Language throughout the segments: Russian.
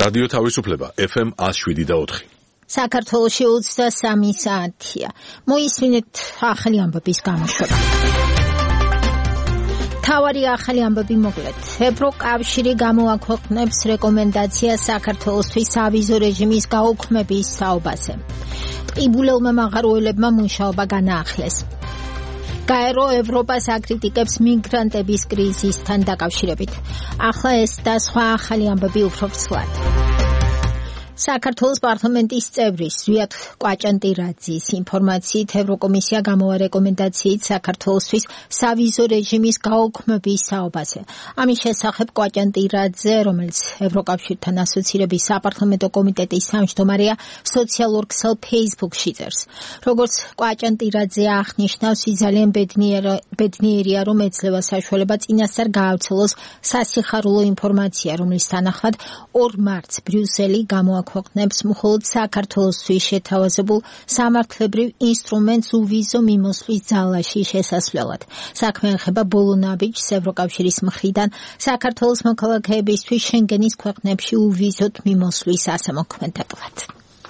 რადიო თავისუფლება FM 107.4. საქართველოში 23 საათია. მოისმინეთ ახალი ამბების გამოშვება. თავარი ახალი ამბები მოკლედ. ევროკავშირი გამოაქვეყნებს რეკომენდაციას საქართველოსთვის სავიზო რეჟიმის გაუქმების საუბაზე. ტყიბულელმა მაღაროელებმა მუშაობა განაახლეს. გაერო ევროპას აკრიტიკებს მიგრანტების კრიზისთან დაკავშირებით. ახლა ეს და სხვა ახალი ამბები უფრო ცვლად. საქართველოს პარლამენტის წევრის ზვიად კვაჭანტირაძის ინფორმაციით ევროკომისია გამოვა რეკომენდაციით საქართველოსთვის სავიზო რეჟიმის გაუქმების საუბაზე. ამის შესახებ კვაჭანტირაძე, რომელიც ევროკავშირთან ასოცირების საპარლამენტო კომიტეტის თავმჯდომარეა, სოციალურ ქსელ Facebook-ში წერს. როგორც კვაჭანტირაძე აღნიშნავს, ის ძალიან ბედნიერია, რომ ეძლევა საშუალება წინასწარ გაავრცელოს სასიხარულო ინფორმაცია, რომლის თანახმად 2 მარტს ბრიუსელი გამოაქვეყნებს მხოლოდ საქართველოსთვის შეთავაზებულ სამართლებრივ ინსტრუმენტს უვიზო მიმოსვლის ძალაში შესასვლელად. საქმე ეხება ბოლო ნაბიჯს ევროკავშირის მხრიდან საქართველოს მოქალაქეებისთვის შენგენის ქვეყნებში უვიზოთ მიმოსვლის ასამოქმედებლად.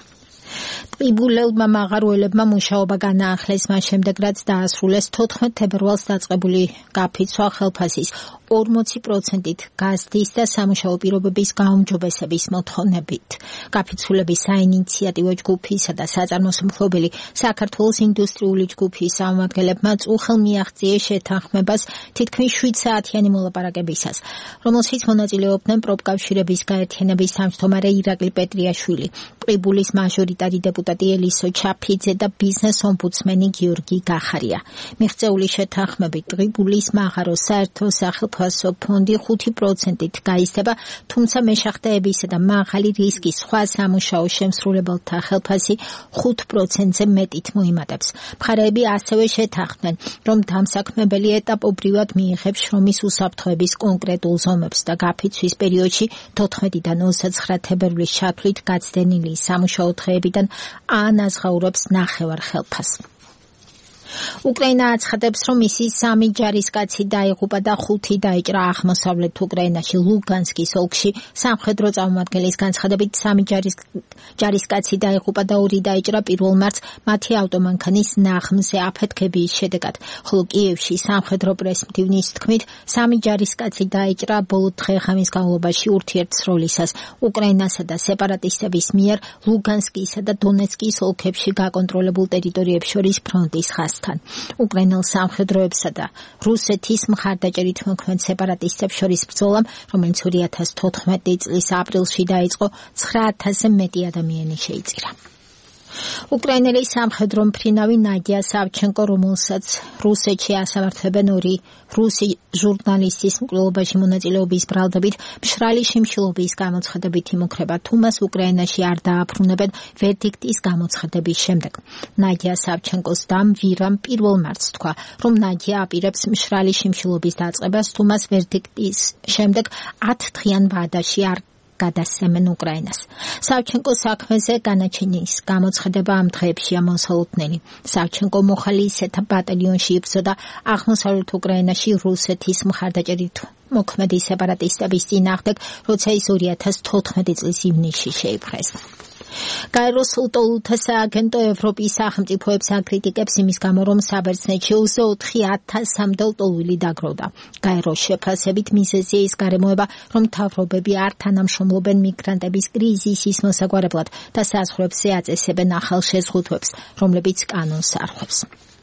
ტყიბულელმა მაღაროელებმა მუშაობა განაახლეს მას შემდეგ, რაც დაასრულეს 14 თებერვალს დაწყებული გაფიცვა ხელფასის 40%-ით გაზრდის და სამუშაო პირობების გაუმჯობესების მოთხოვნებით. გაფიცულების საინიციატივო ჯგუფისა და საწარმოს მფლობელი საქართველოს ინდუსტრიული ჯგუფის წარმომადგენლებმა წუხელ მიაღწიეს შეთანხმებას თითქმის 7 საათიანი მოლაპარაკებისას, რომელშიც მონაწილეობდნენ პროფკავშირების გაერთიანების თავმჯდომარე ირაკლი პეტრიაშვილი, ტყიბულის მაჟორიტარი დეპუტატი ელისო ჩაფიძე და ბიზნეს ომბუდსმენი გიორგი გახარია. მიღწეული შეთანხმებით ტყიბულის მაღაროს საერთო სახელმწიფო ფონდი 5%-ით გაიზრდება, თუმცა მეშახტეებისა და მაღალი რისკის სხვა სამუშაო შემსრულებელთა ხელფასი 5%-ზე მეტით მოიმატებს. მხარეები ასევე შეთანხმდნენ, რომ დამსაქმებელი ეტაპობრივად მიიღებს შრომის უსაფრთხოების კონკრეტულ ზომებს და გაფიცვის პერიოდში 14-დან 29 თებერვლის ჩათვლით გაცდენილი სამუშაო დღეებიდან ანაზღაურებს 9 ხელფასს. უკრაინა აცხადებს, რომ მისი 3 ჯარისკაცი დაიღუპა და 5 დაიჭრა აღმოსავლეთ უკრაინაში ლუგანსკის ოლქში. სამხედრო წარმომადგენლის განცხადებით 3 ჯარისკაცი დაიღუპა და 2 დაიჭრა 1 მარტს მათი ავტომანქანის ნაღმზე აფეთქების შედეგად, ხოლო კიევში სამხედრო პრესმდივნის თქმით 3 ჯარისკაცი დაიჭრა ბოლო დღე-ღამის განმავლობაში ურთიერთსროლისას უკრაინასა და სეპარატისტების მიერ ლუგანსკისა და დონეცკის ოლქებში გაკონტროლებულ ტერიტორიებს შორის ფრონტის ხაზს. უკრაინელ სამხედროებსა და რუსეთის მხარდაჭერით მოქმედ სეპარატისტებს შორის ბრძოლამ, რომელიც 2014 წლის aprilში დაიწყო, 9000-ზე მეტი ადამიანი შეიწირა. უკრაინელი სამხედრო მფრინავი ნადია სავჩენკო, რომელსაც რუსეთში ასამართლებენ 2 რუსი ჟურნალისტის მკვლელობაში მონაწილეობის ბრალდებით, მშრალი შიმშილობის გამოცხადებით იმუქრება, თუ მას უკრაინაში არ დააბრუნებენ ვერდიქტის გამოცხადების შემდეგ. ნადია სავჩენკოს დამ ვირამ 1 მარტს თქვა, რომ ნადია აპირებს მშრალი შიმშილობის დაწყებას, თუ მას ვერდიქტის შემდეგ 10 დღიან ვადაში არ გადასცემენ უკრაინას. სავჩენკო საქმეზე განაჩენის გამოცხადება ამ დღეებშია მოსალოდნელი. სავჩენკო მოხალისეთა ბატალიონში იბრძოდა აღმოსავლეთ უკრაინაში რუსეთის მხარდაჭერით მოქმედი სეპარატისტების წინააღმდეგ, როცა ის 2014 წლის ივნისში შეიპყრეს. გაეროს უტოლუთა სააგენტო ევროპის სახელმწიფოებს აკრიტიკებს იმის გამო, რომ საბერძნეთში 24,000-მდე უტოლვილი დაგროვდა. გაეროს შეფასებით მიზეზია ის გარემოება, რომ მთავრობები არ თანამშრომლობენ მიგრანტების კრიზისის მოსაგვარებლად და საზღვრებზე აწესებენ ახალ შეზღუდვებს, რომლებიც კანონს არღვევს.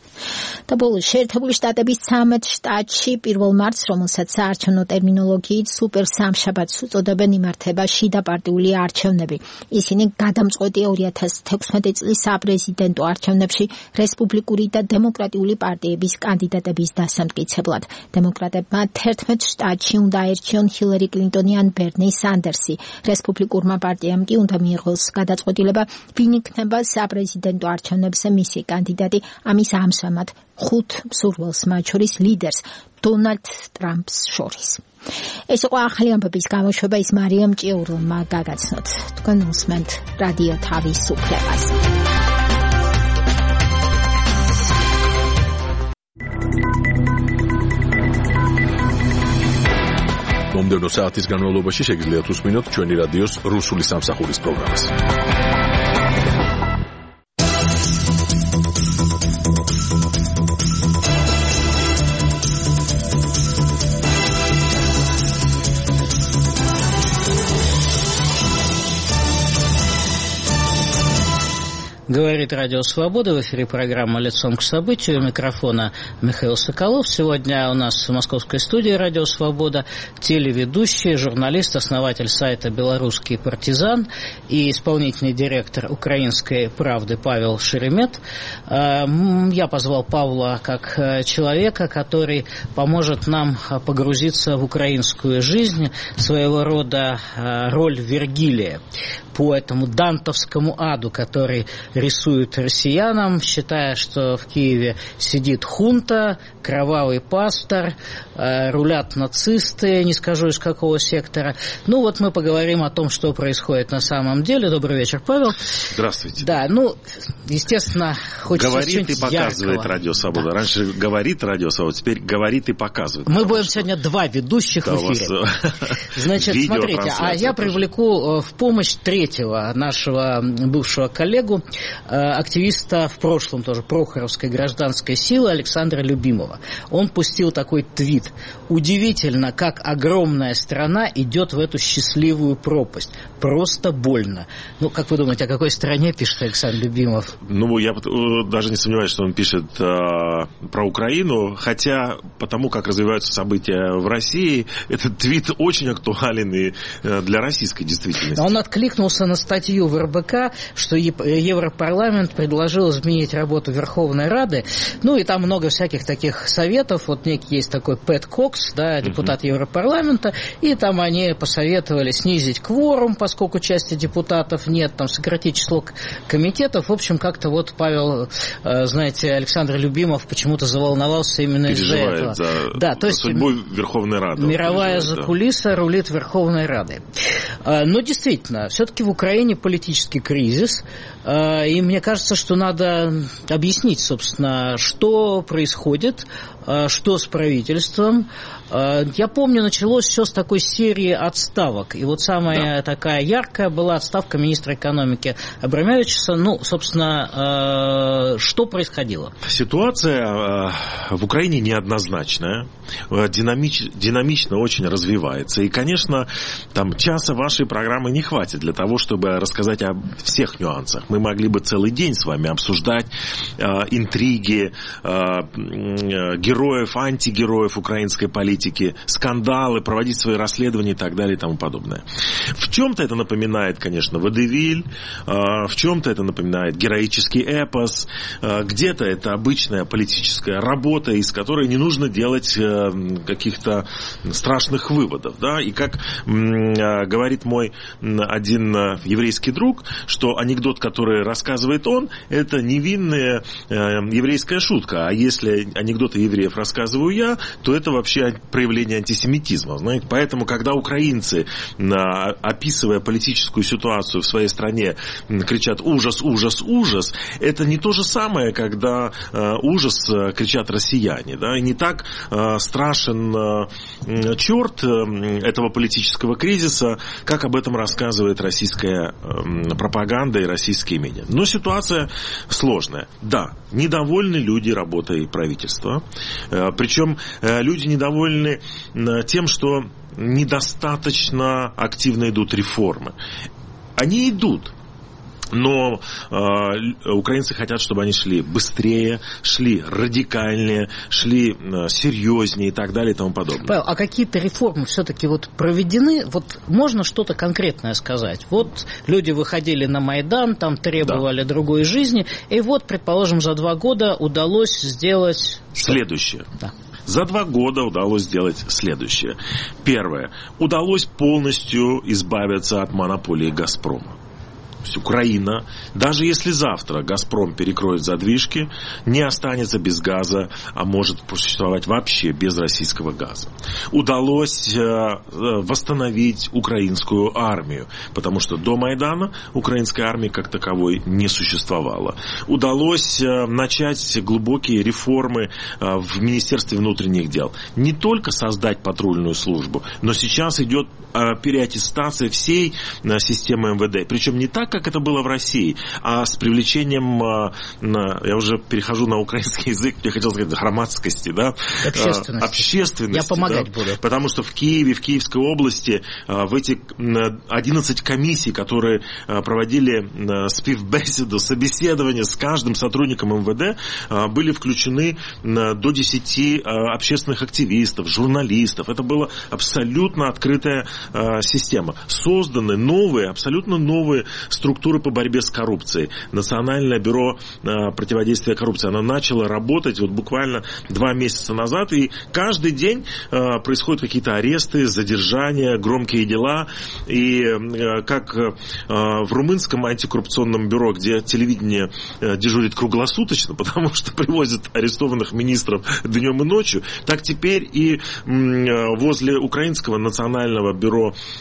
და ბოლოს შეერთებული შტატების 13 შტატში 1 მარტს, რომელსაც საარჩევნო ტერმინოლოგიით სუპერ სამშაბათს უწოდებენ, იმართება შიდა პარტიული არჩევნები. ისინი გადამწყვეტი 2016 წლის საპრეზიდენტო არჩევნებში რესპუბლიკური და დემოკრატიული პარტიების კანდიდატების დასამტკიცებლად. დემოკრატებმა 11 შტატში უნდა აერჩიონ ჰილარი კლინტონი ან ბერნი სანდერსი. რესპუბლიკურმა პარტიამ კი უნდა მიიღოს გადაწყვეტილება, ვინ იქნება საპრეზიდენტო არჩევნებზე მისი კანდიდატი. ამის ამჟამად 5 მსურველს, მათ შორის ლიდერს დონალდ ტრამპს შორის. ეს იყო ახალი ამბების გამოშვება, ის მარიამ ჭიურულმა გაგაცნოთ. თქვენ უსმენთ რადიო თავისუფლებას. მომდევნო საათის განმავლობაში შეგიძლიათ უსმინოთ ჩვენი რადიოს რუსული სამსახურის პროგრამას. Говорит Радио Свобода, в эфире программа «Лицом к событию», у микрофона Михаил Соколов. Сегодня у нас в московской студии Радио Свобода телеведущий, журналист, основатель сайта «Белорусский партизан» и исполнительный директор «Украинской правды» Павел Шеремет. Я позвал Павла как человека, который поможет нам погрузиться в украинскую жизнь, своего рода роль Вергилия по этому дантовскому аду, который рисуют россиянам, считая, что в Киеве сидит хунта, кровавый пастор, рулят нацисты, не скажу из какого сектора. Ну вот мы поговорим о том, что происходит на самом деле. Добрый вечер, Павел. Здравствуйте. Да, естественно, хочется говорит и показывает яркого. Радио Свобода. Да. Раньше говорит Радио Свобода, теперь говорит и показывает. Мы будем сегодня два ведущих в эфире. Значит, смотрите, а я привлеку в помощь третьего нашего бывшего коллегу, активиста в прошлом тоже Прохоровской гражданской силы Александра Любимова. Он пустил такой твит. Удивительно, как огромная страна идет в эту счастливую пропасть. Просто больно. Ну, как вы думаете, о какой стране пишет Александр Любимов? Ну, я даже не сомневаюсь, что он пишет про Украину, хотя потому, как развиваются события в России, этот твит очень актуален и для российской действительности. Он откликнулся на статью в РБК, что Европарламент предложил изменить работу Верховной Рады. Ну, и там много всяких таких советов. Вот некий есть такой Пэт Кокс, да, депутат Европарламента, и там они посоветовали снизить кворум, поскольку части депутатов нет, там сократить число комитетов. В общем, как-то вот Павел, знаете, Александр Любимов почему-то заволновался именно из-за этого. За то есть судьбу Верховной Рады. Мировая закулиса рулит Верховной Радой. Но действительно, все-таки в Украине политический кризис, и мне кажется, что надо объяснить, собственно, что происходит, что с правительством. Я помню, началось все с такой серии отставок. И вот самая такая яркая была отставка министра экономики Абрамовича. Ну, собственно, что происходило? Ситуация в Украине неоднозначная, динамично очень развивается. И, конечно, там часа вашей программы не хватит для того, чтобы рассказать о всех нюансах. Мы могли бы целый день с вами обсуждать интриги, героев, антигероев украинской политики, скандалы, проводить свои расследования и так далее и тому подобное. В чем-то это напоминает, конечно, водевиль, в чем-то это напоминает героический эпос, где-то это обычная политическая работа, из которой не нужно делать каких-то страшных выводов. Да? И как говорит мой один еврейский друг, что анекдот, который рассказывает он, это невинная еврейская шутка, а если анекдоты евреев рассказываю я, то это вообще проявление антисемитизма. Знаете? Поэтому, когда украинцы, описывая политическую ситуацию в своей стране, кричат «ужас, ужас, ужас», это не то же самое, когда ужас кричат россияне. Да? И не так страшен черт этого политического кризиса, как об этом рассказывает российская пропаганда и российские медиа. Но ситуация сложная. Да, недовольны люди работой правительства. Причем люди недовольны тем, что недостаточно активно идут реформы. Они идут. Но украинцы хотят, чтобы они шли быстрее, шли радикальнее, шли серьезнее и так далее и тому подобное. Павел, а какие-то реформы все-таки вот проведены? Вот можно что-то конкретное сказать? Вот люди выходили на Майдан, там требовали другой жизни, и вот, предположим, за 2 года удалось сделать... Следующее. Да. За 2 года удалось сделать следующее. Первое. Удалось полностью избавиться от монополии «Газпрома». есть Украина, даже если завтра «Газпром» перекроет задвижки, не останется без газа, а может существовать вообще без российского газа. Удалось восстановить украинскую армию, потому что до Майдана украинской армии как таковой не существовало. Удалось начать глубокие реформы в Министерстве внутренних дел. Не только создать патрульную службу, но сейчас идет переаттестация всей системы МВД. Причем не так, как это было в России, а с привлечением, я уже перехожу на украинский язык, я хотел сказать, громадскости, да? Общественности. Я помогать буду. Потому что в Киеве, в Киевской области, в эти 11 комиссий, которые проводили співбесіду, собеседование с каждым сотрудником МВД, были включены до 10 общественных активистов, журналистов. Это была абсолютно открытая система. Созданы новые, абсолютно новые структуры по борьбе с коррупцией. Национальное бюро противодействия коррупции, оно начало работать вот буквально 2 месяца назад, и каждый день происходят какие-то аресты, задержания, громкие дела. И как в румынском антикоррупционном бюро, где телевидение дежурит круглосуточно, потому что привозят арестованных министров днем и ночью, так теперь и возле украинского национального бюро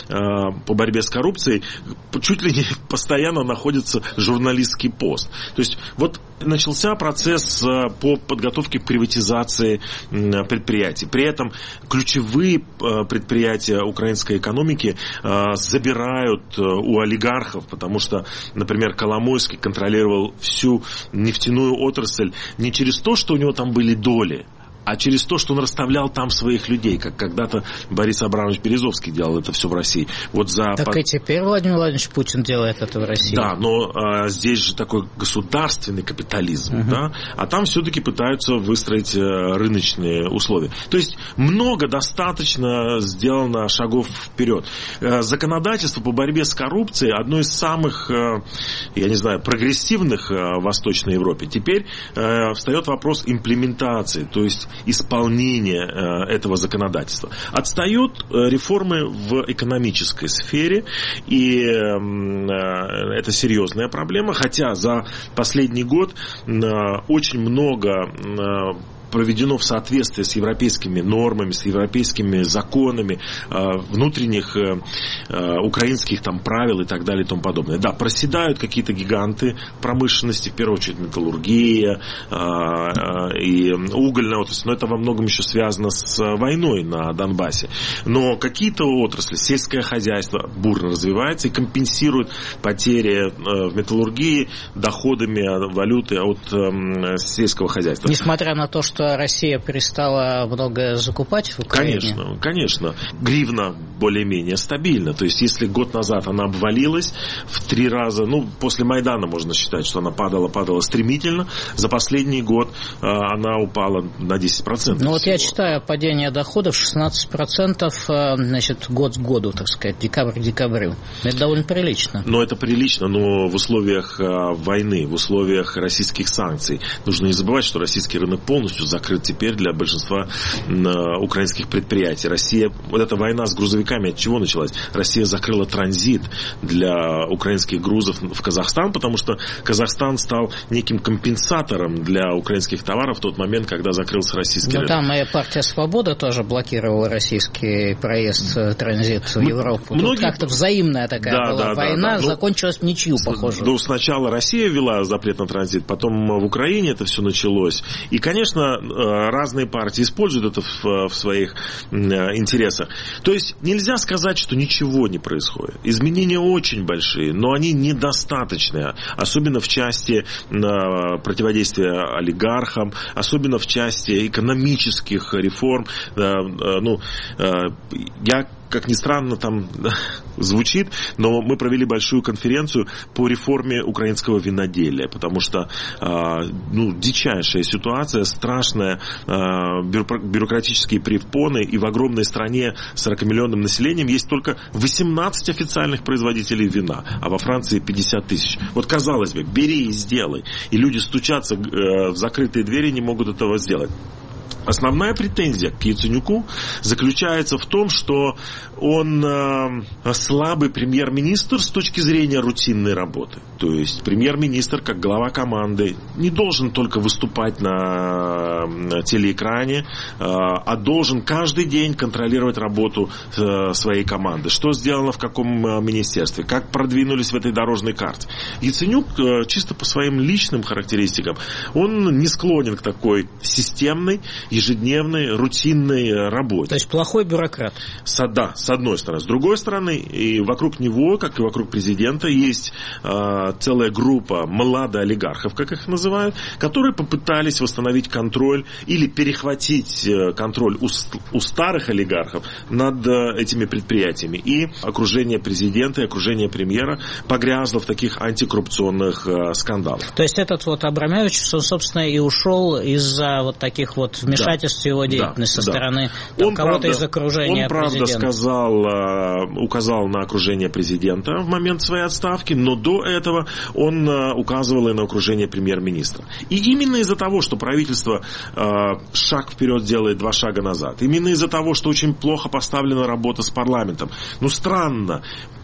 по борьбе с коррупцией чуть ли не постоянно находится журналистский пост. То есть вот начался процесс по подготовке к приватизации предприятий. При этом ключевые предприятия украинской экономики забирают у олигархов, потому что, например, Коломойский контролировал всю нефтяную отрасль не через то, что у него там были доли, а через то, что он расставлял там своих людей, как когда-то Борис Абрамович Березовский делал это все в России. Вот так и теперь Владимир Владимирович Путин делает это в России. Да, но здесь же такой государственный капитализм, да, а там все-таки пытаются выстроить рыночные условия. То есть много достаточно сделано шагов вперед. Законодательство по борьбе с коррупцией одно из самых, я не знаю, прогрессивных в Восточной Европе. Теперь встает вопрос имплементации, то есть исполнение этого законодательства. Отстают реформы в экономической сфере, и это серьезная проблема, хотя за последний год очень много проведено в соответствии с европейскими нормами, с европейскими законами, внутренних украинских там правил и так далее и тому подобное. Да, проседают какие-то гиганты промышленности, в первую очередь металлургия и угольная отрасль, но это во многом еще связано с войной на Донбассе. Но какие-то отрасли, сельское хозяйство бурно развивается и компенсирует потери в металлургии доходами валюты от сельского хозяйства. Несмотря на то, что Россия перестала многое закупать в Украине? Конечно. Гривна более-менее стабильна. То есть, если год назад она обвалилась в 3 раза, после Майдана можно считать, что она падала стремительно, за последний год она упала на 10%. Вот я читаю падение доходов 16%, значит, год к году, так сказать, декабрь к декабрю. Это довольно прилично. Это прилично, но в условиях войны, в условиях российских санкций. Нужно не забывать, что российский рынок полностью закрыт теперь для большинства украинских предприятий. Россия, вот эта война с грузовиками от чего началась? Россия закрыла транзит для украинских грузов в Казахстан, потому что Казахстан стал неким компенсатором для украинских товаров в тот момент, когда закрылся российский рынок. Там и партия «Свобода» тоже блокировала российский проезд, транзит в Европу. Тут как-то взаимная такая была война, закончилась в ничью, похоже. Сначала Россия ввела запрет на транзит, потом в Украине это все началось. И, конечно, разные партии используют это в своих интересах. То есть нельзя сказать, что ничего не происходит. Изменения очень большие, но они недостаточные. Особенно в части противодействия олигархам, особенно в части экономических реформ. Я, как ни странно, там звучит, но мы провели большую конференцию по реформе украинского виноделия, потому что дичайшая ситуация, страшная, бюрократические препоны, и в огромной стране с 40-миллионным населением есть только 18 официальных производителей вина, а во Франции 50 тысяч. Вот, казалось бы, бери и сделай. И люди стучатся в закрытые двери, не могут этого сделать. Основная претензия к Яценюку заключается в том, что он слабый премьер-министр с точки зрения рутинной работы. То есть премьер-министр, как глава команды, не должен только выступать на телеэкране, а должен каждый день контролировать работу своей команды. Что сделано в каком министерстве, как продвинулись в этой дорожной карте. Яценюк чисто по своим личным характеристикам, он не склонен к такой системной, ежедневной, рутинной работе. То есть плохой бюрократ. Да, с одной стороны. С другой стороны, и вокруг него, как и вокруг президента, есть целая группа младоолигархов, как их называют, которые попытались восстановить контроль или перехватить контроль у старых олигархов над этими предприятиями. И окружение президента и окружение премьера погрязло в таких антикоррупционных скандалах. То есть этот вот Абрамович, собственно, и ушел из-за вот таких вот вмешательств в его деятельность со стороны кого-то из окружения президента. Он, правда, указал на окружение президента в момент своей отставки, но до этого он указывал и на окружение премьер-министра. И именно из-за того, что правительство шаг вперед делает, 2 шага назад, именно из-за того, что очень плохо поставлена работа с парламентом, странно,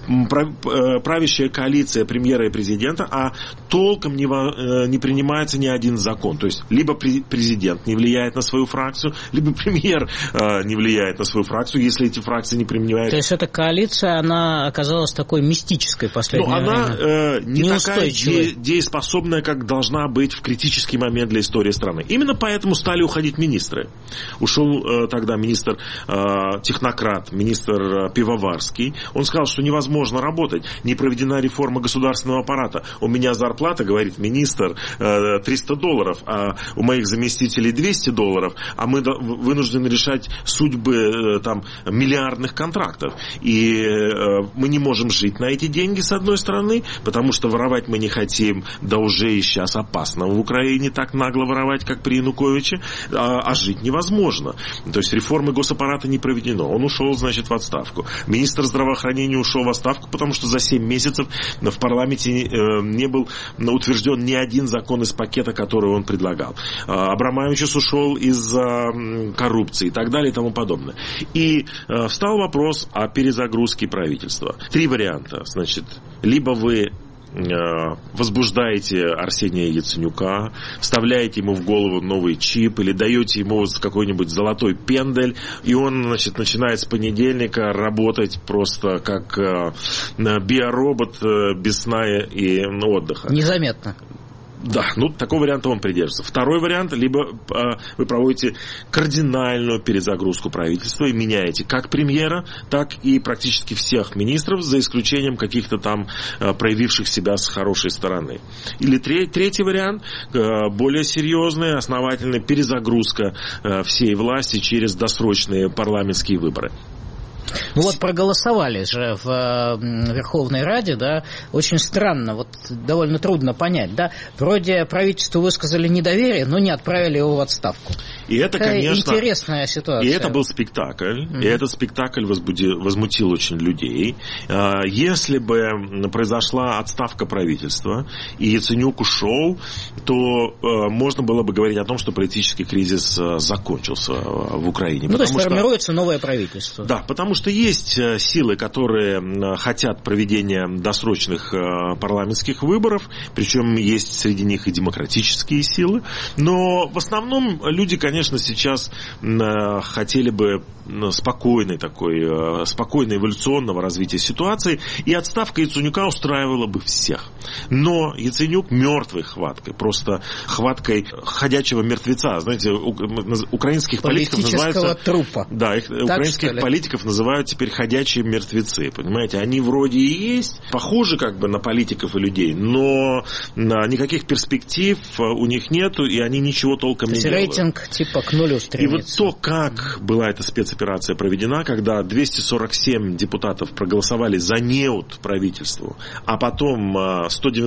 правящая коалиция премьера и президента, а толком не принимается ни один закон. То есть либо президент не влияет на свою фракцию, либо премьер не влияет на свою фракцию, если эти фракции не принимают. То есть эта коалиция, она оказалась такой мистической в последнее время. Она не такая дееспособная, как должна быть в критический момент для истории страны. Именно поэтому стали уходить министры. Ушел тогда министр-технократ, министр Пивоварский. Он сказал, что невозможно работать, не проведена реформа государственного аппарата. У меня зарплата, говорит министр, $300, а у моих заместителей $200, а мы вынуждены решать судьбы миллиардных контрактов. И мы не можем жить на эти деньги, с одной стороны, потому что воровать мы не хотим, да уже и сейчас опасно в Украине так нагло воровать, как при Януковиче, а жить невозможно. То есть реформы госаппарата не проведено. Он ушел, значит, в отставку. Министр здравоохранения ушел в отставку, потому что за 7 месяцев в парламенте не был утвержден ни один закон из пакета, который он предлагал. Абрамович ушел из-за коррупции и так далее и тому подобное. И встал вопрос о перезагрузке правительства. 3 варианта. Значит, либо вы возбуждаете Арсения Яценюка, вставляете ему в голову новый чип или даете ему какой-нибудь золотой пендель, и он, значит, начинает с понедельника работать просто как биоробот без сна и отдыха. Незаметно. Да, такого варианта он придерживается. Второй вариант, либо вы проводите кардинальную перезагрузку правительства и меняете как премьера, так и практически всех министров, за исключением каких-то там проявивших себя с хорошей стороны. Или третий вариант, более серьезный, основательный, перезагрузка всей власти через досрочные парламентские выборы. Проголосовали же в Верховной Раде, да, очень странно, довольно трудно понять, да, вроде правительству высказали недоверие, но не отправили его в отставку. И это, конечно, интересная ситуация. И это был спектакль, и этот спектакль возмутил очень людей. Если бы произошла отставка правительства, и Яценюк ушел, то можно было бы говорить о том, что политический кризис закончился в Украине. То есть формируется новое правительство. Да, потому что есть силы, которые хотят проведения досрочных парламентских выборов, причем есть среди них и демократические силы, но в основном люди, конечно, сейчас хотели бы спокойного эволюционного развития ситуации, и отставка Яценюка устраивала бы всех. Но Яценюк мертвой хваткой, просто хваткой ходячего мертвеца. Знаете, украинских политиков называется... трупа. Да, украинских политиков называют теперь ходячие мертвецы, понимаете? Они вроде и есть, похожи на политиков и людей, но никаких перспектив у них нету, и они ничего толком не делают. Рейтинг типа к нулю стремится. И то, как была эта спецоперация проведена, когда 247 депутатов проголосовали за неуд правительству, а потом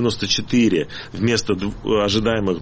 194 вместо ожидаемых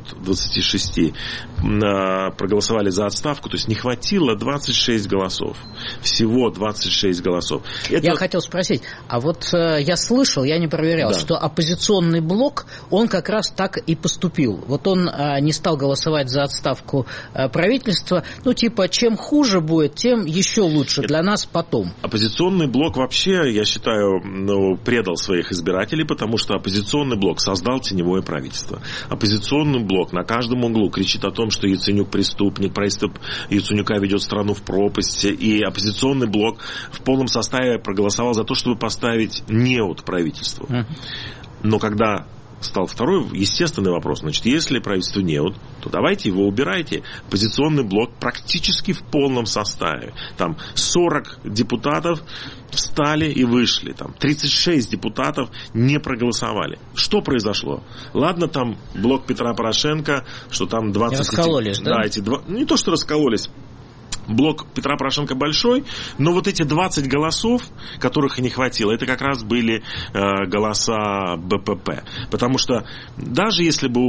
226 проголосовали за отставку, то есть не хватило 26 голосов. Всего 26 26 голосов. Я хотел спросить, а вот я слышал, я не проверял, что оппозиционный блок, он как раз так и поступил. Вот он не стал голосовать за отставку правительства, чем хуже будет, тем еще лучше для нас потом. Оппозиционный блок вообще, я считаю, предал своих избирателей, потому что оппозиционный блок создал теневое правительство. Оппозиционный блок на каждом углу кричит о том, что Яценюк преступник, правительство Яценюка ведет страну в пропасть, и оппозиционный блок в полном составе проголосовал за то, чтобы поставить неуд правительству. Но когда стал второй естественный вопрос, если правительство неуд, то давайте его убирайте. Оппозиционный блок практически в полном составе. Там 40 депутатов встали и вышли. Там 36 депутатов не проголосовали. Что произошло? Ладно, там блок Петра Порошенко, что там 20... Раскололись, да? Не то, что раскололись. Блок Петра Порошенко большой, но вот эти 20 голосов, которых и не хватило, это как раз были голоса БПП. Потому что даже если бы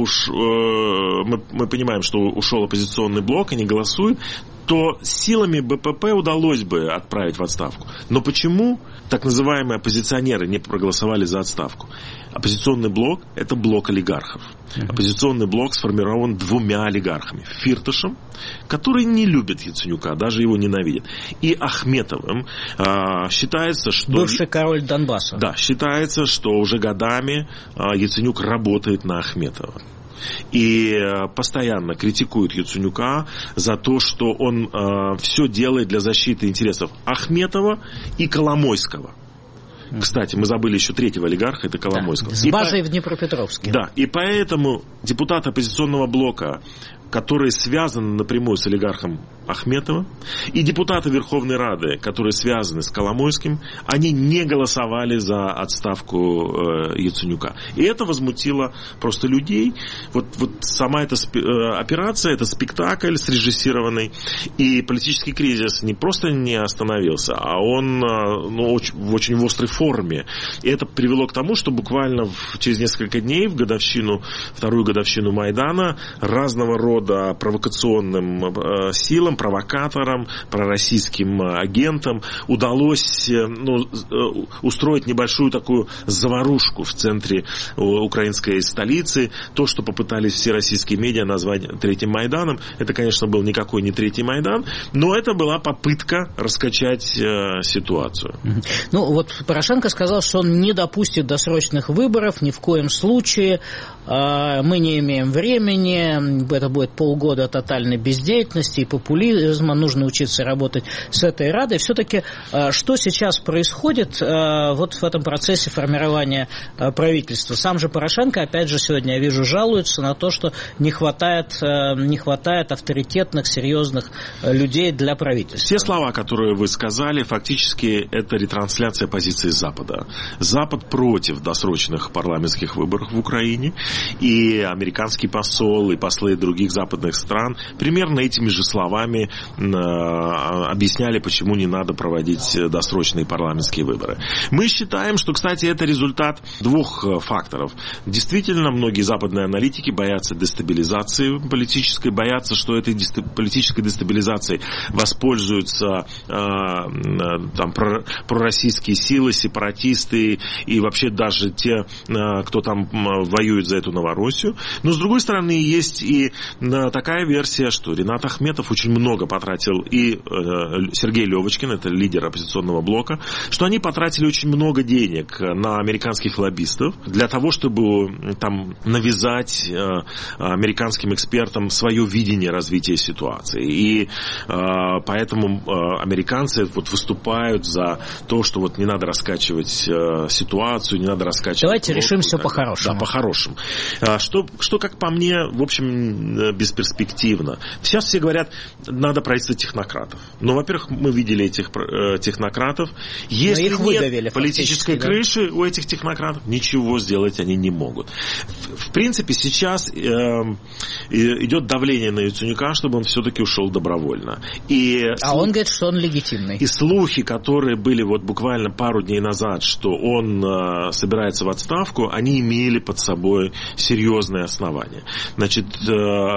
мы понимаем, что ушел оппозиционный блок и не голосует, то силами БПП удалось бы отправить в отставку. Но почему так называемые оппозиционеры не проголосовали за отставку? Оппозиционный блок – это блок олигархов. Оппозиционный блок сформирован 2 олигархами. Фирташем, который не любит Яценюка, даже его ненавидит, и Ахметовым. Считается, что... Бывший король Донбасса. Да, считается, что уже годами Яценюк работает на Ахметова. И постоянно критикуют Яценюка за то, что он все делает для защиты интересов Ахметова и Коломойского. Кстати, мы забыли еще 3-го олигарха, это Коломойского. С базой в Днепропетровске. Да, и поэтому депутаты оппозиционного блока, которые связаны напрямую с олигархом Ахметова, и депутаты Верховной Рады, которые связаны с Коломойским, они не голосовали за отставку Яценюка. И это возмутило просто людей. Вот сама эта операция, это спектакль срежиссированный, и политический кризис не просто не остановился, а он в очень острой форме. И это привело к тому, что буквально через несколько дней, вторую годовщину Майдана, разного рода провокационным силам, провокаторам, пророссийским агентам удалось устроить небольшую такую заварушку в центре украинской столицы. То, что попытались все российские медиа назвать Третьим Майданом, это, конечно, был никакой не Третий Майдан, но это была попытка раскачать ситуацию. Порошенко сказал, что он не допустит досрочных выборов ни в коем случае. Мы не имеем времени, это будет полгода тотальной бездеятельности и популизма, нужно учиться работать с этой Радой. Все-таки что сейчас происходит в этом процессе формирования правительства? Сам же Порошенко, опять же, сегодня, я вижу, жалуется на то, что не хватает авторитетных, серьезных людей для правительства. Все слова, которые вы сказали, фактически это ретрансляция позиции Запада. Запад против досрочных парламентских выборов в Украине. И американский посол, и послы других западных стран примерно этими же словами объясняли, почему не надо проводить досрочные парламентские выборы. Мы считаем, что, кстати, это результат 2 факторов. Действительно, многие западные аналитики боятся дестабилизации политической, боятся, что этой политической дестабилизацией воспользуются пророссийские силы, сепаратисты и вообще даже те, кто там воюет за эту Новороссию. Но, с другой стороны, есть и такая версия, что Ринат Ахметов очень много потратил, и Сергей Левочкин, это лидер оппозиционного блока, что они потратили очень много денег на американских лоббистов для того, чтобы навязать американским экспертам свое видение развития ситуации. И поэтому американцы выступают за то, что не надо раскачивать ситуацию, не надо раскачивать... Давайте решим все по-хорошему. Да, по-хорошему. Что, как по мне, в общем, бесперспективно. Сейчас все говорят, надо правительство технократов. Но, во-первых, мы видели этих технократов. Если нет политической крыши у этих технократов, ничего сделать они не могут. В принципе, сейчас идет давление на Яценюка, чтобы он все-таки ушел добровольно. Он говорит, что он легитимный. И слухи, которые были буквально пару дней назад, что он собирается в отставку, они имели под собой серьезные основания. Значит,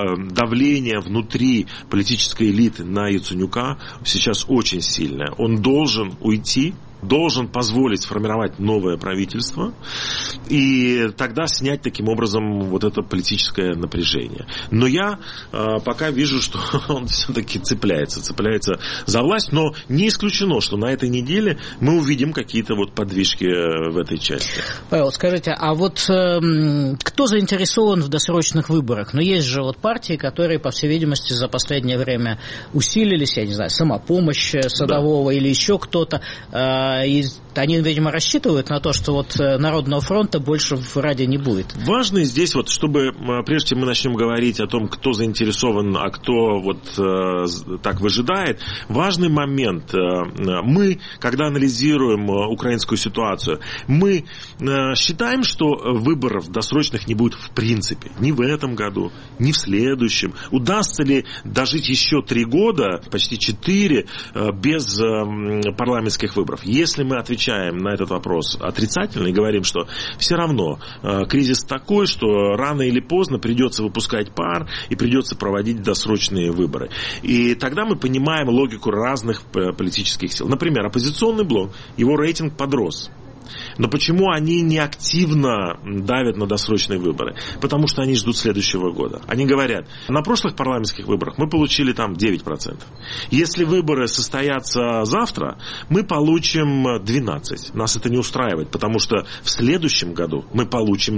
давление внутри политической элиты на Яценюка сейчас очень сильное. Он должен уйти, должен позволить сформировать новое правительство и тогда снять таким образом вот это политическое напряжение. Но я пока вижу, что он все-таки цепляется за власть, но не исключено, что на этой неделе мы увидим какие-то вот подвижки в этой части. Павел, скажите, а вот кто заинтересован в досрочных выборах? Ну, есть же вот партии, которые, по всей видимости, за последнее время усилились, я не знаю, Самопомощь Садового или еще кто-то. И они, видимо, рассчитывают на то, что вот Народного фронта больше в Раде не будет. Важно здесь, вот, чтобы, прежде чем мы начнем говорить о том, кто заинтересован, а кто вот так выжидает, важный момент. Мы, когда анализируем украинскую ситуацию, мы считаем, что выборов досрочных не будет в принципе. Ни в этом году, ни в следующем. Удастся ли дожить еще 3 года, почти 4, без парламентских выборов? Если мы отвечаем на этот вопрос отрицательно и говорим, что все равно кризис такой, что рано или поздно придется выпускать пар и придется проводить досрочные выборы. И тогда мы понимаем логику разных политических сил. Например, оппозиционный блок, его рейтинг подрос. Но почему они не активно давят на досрочные выборы? Потому что они ждут следующего года. Они говорят, на прошлых парламентских выборах мы получили там 9%. Если выборы состоятся завтра, мы получим 12%. Нас это не устраивает, потому что в следующем году мы получим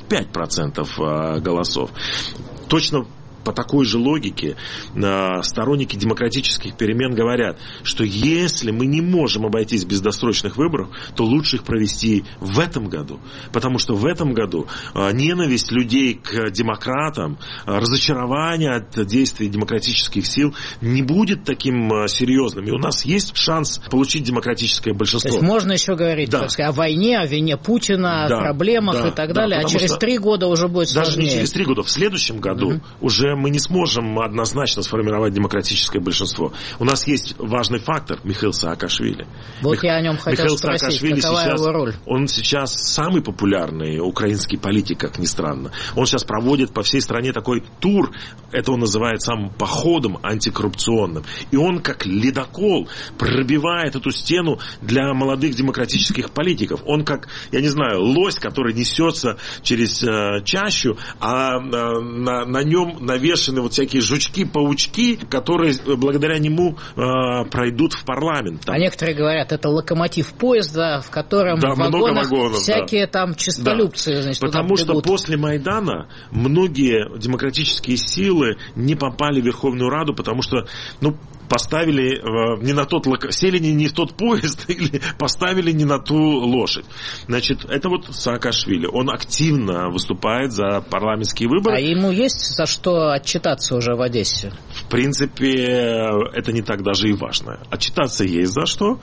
25% голосов. Точно по такой же логике сторонники демократических перемен говорят, что если мы не можем обойтись без досрочных выборов, то лучше их провести в этом году. Потому что в этом году ненависть людей к демократам, разочарование от действий демократических сил не будет таким серьезным. И у нас есть шанс получить демократическое большинство. То есть можно еще говорить о войне, о вине Путина, о проблемах и так далее, а через 3 года уже будет сложнее. Даже не через 3 года, в следующем году уже мы не сможем однозначно сформировать демократическое большинство. У нас есть важный фактор — Михаил Саакашвили. Вот я о нем хотел спросить, какова его роль? Он сейчас самый популярный украинский политик, как ни странно. Он сейчас проводит по всей стране такой тур, это он называет самым походом антикоррупционным. И он как ледокол пробивает эту стену для молодых демократических политиков. Он как, я не знаю, лось, который несется через чащу, а на нем навешаны вот всякие жучки-паучки, которые благодаря нему пройдут в парламент. А некоторые говорят, это локомотив поезда, в котором в вагонах всякие там честолюбцы. Значит, потому что после Майдана многие демократические силы не попали в Верховную Раду, потому что, поставили не на тот сели не в тот поезд или поставили не на ту лошадь. Значит, это вот Саакашвили. Он активно выступает за парламентские выборы. А ему есть за что отчитаться уже в Одессе? В принципе, это не так даже и важно. Отчитаться есть за что,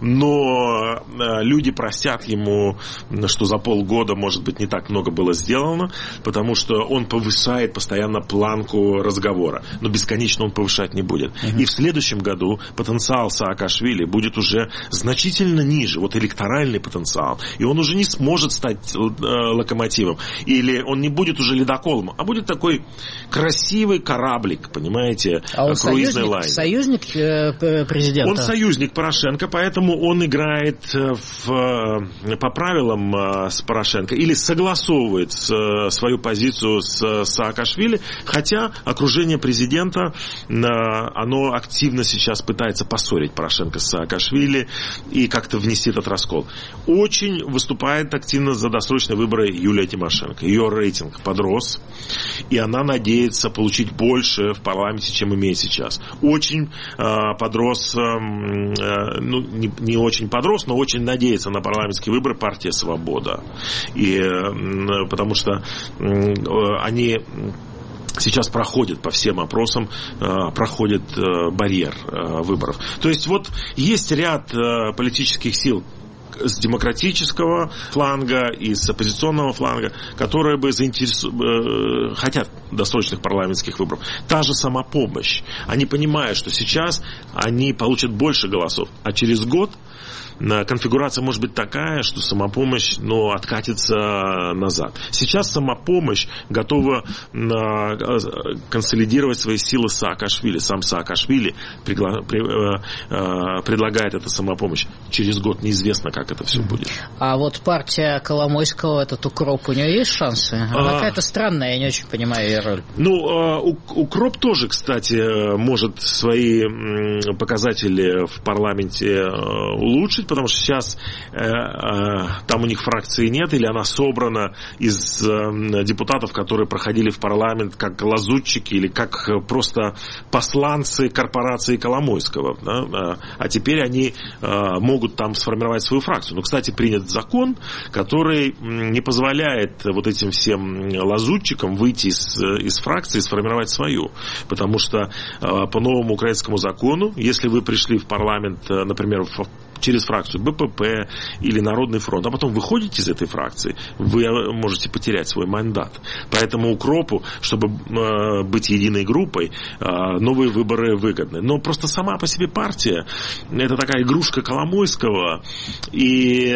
но люди простят ему, что за полгода, может быть, не так много было сделано, потому что он повышает постоянно планку разговора. Но бесконечно он повышать не будет. И в следующем году потенциал Саакашвили будет уже значительно ниже, вот электоральный потенциал, и он уже не сможет стать локомотивом, или он не будет уже ледоколом, а будет такой красивый кораблик, понимаете, круизный лайнер. Союзник президента? Он союзник Порошенко, поэтому он играет по правилам с Порошенко или согласовывает свою позицию с Саакашвили, хотя окружение президента, оно активно сейчас пытается поссорить Порошенко с Саакашвили и как-то внести этот раскол. Очень выступает активно за досрочные выборы Юлия Тимошенко. Ее рейтинг подрос, и она надеется получить больше в парламенте, чем имеет сейчас. Очень подрос, не очень подрос, но очень надеется на парламентские выборы партия «Свобода». И, потому что они сейчас проходит по всем опросам, проходит барьер выборов. То есть вот есть ряд политических сил, с демократического фланга и с оппозиционного фланга, которые бы хотят досрочных парламентских выборов. Та же самопомощь. Они понимают, что сейчас они получат больше голосов, а через год конфигурация может быть такая, что самопомощь откатится назад. Сейчас самопомощь готова консолидировать свои силы с Саакашвили. Сам Саакашвили предлагает эту самопомощь. Через год неизвестно, как это все будет. А вот партия Коломойского, этот УКРОП, у нее есть шансы? Она какая-то странная, я не очень понимаю ее роль. УКРОП тоже, кстати, может свои показатели в парламенте улучшить, потому что сейчас там у них фракции нет, или она собрана из депутатов, которые проходили в парламент как лазутчики или как просто посланцы корпорации Коломойского. Да? А теперь они могут там сформировать свою фракцию. Но, кстати, принят закон, который не позволяет вот этим всем лазутчикам выйти из фракции и сформировать свою. Потому что по новому украинскому закону, если вы пришли в парламент, например, через фракцию БПП или Народный фронт, а потом выходите из этой фракции, вы можете потерять свой мандат. Поэтому УКРОПу, чтобы быть единой группой, новые выборы выгодны. Но просто сама по себе партия, это такая игрушка Коломойского, и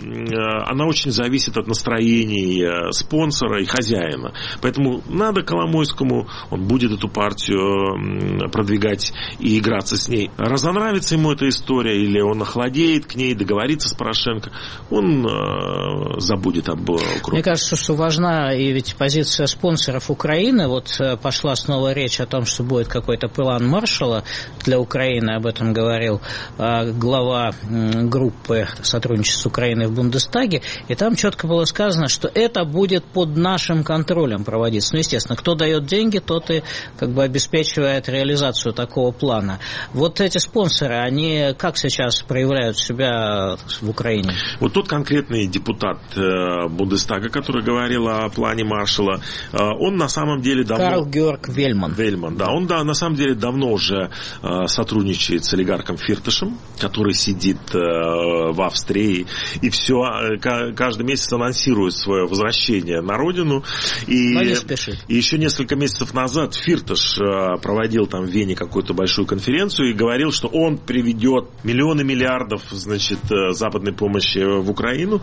она очень зависит от настроений спонсора и хозяина. Поэтому надо Коломойскому, он будет эту партию продвигать и играться с ней. Разонравится ему эта история, или он охладеет к ней, договориться с Порошенко, он забудет об УКРОПе. Мне кажется, что важна и ведь позиция спонсоров Украины. Вот пошла снова речь о том, что будет какой-то план Маршалла для Украины, об этом говорил глава группы сотрудничества с Украиной в Бундестаге, и там четко было сказано, что это будет под нашим контролем проводиться. Ну, естественно, кто дает деньги, тот и обеспечивает реализацию такого плана. Вот эти спонсоры, они как сейчас проявляют себя в Украине? Вот тот конкретный депутат Бундестага, который говорил о плане Маршалла, он на самом деле давно... Карл-Георг Вельман. Да. Он на самом деле давно уже сотрудничает с олигархом Фирташем, который сидит в Австрии и все каждый месяц анонсирует свое возвращение на родину. Но не спешит. И еще несколько месяцев назад Фирташ проводил там в Вене какую-то большую конференцию и говорил, что он приведет миллиардов, западной помощи в Украину,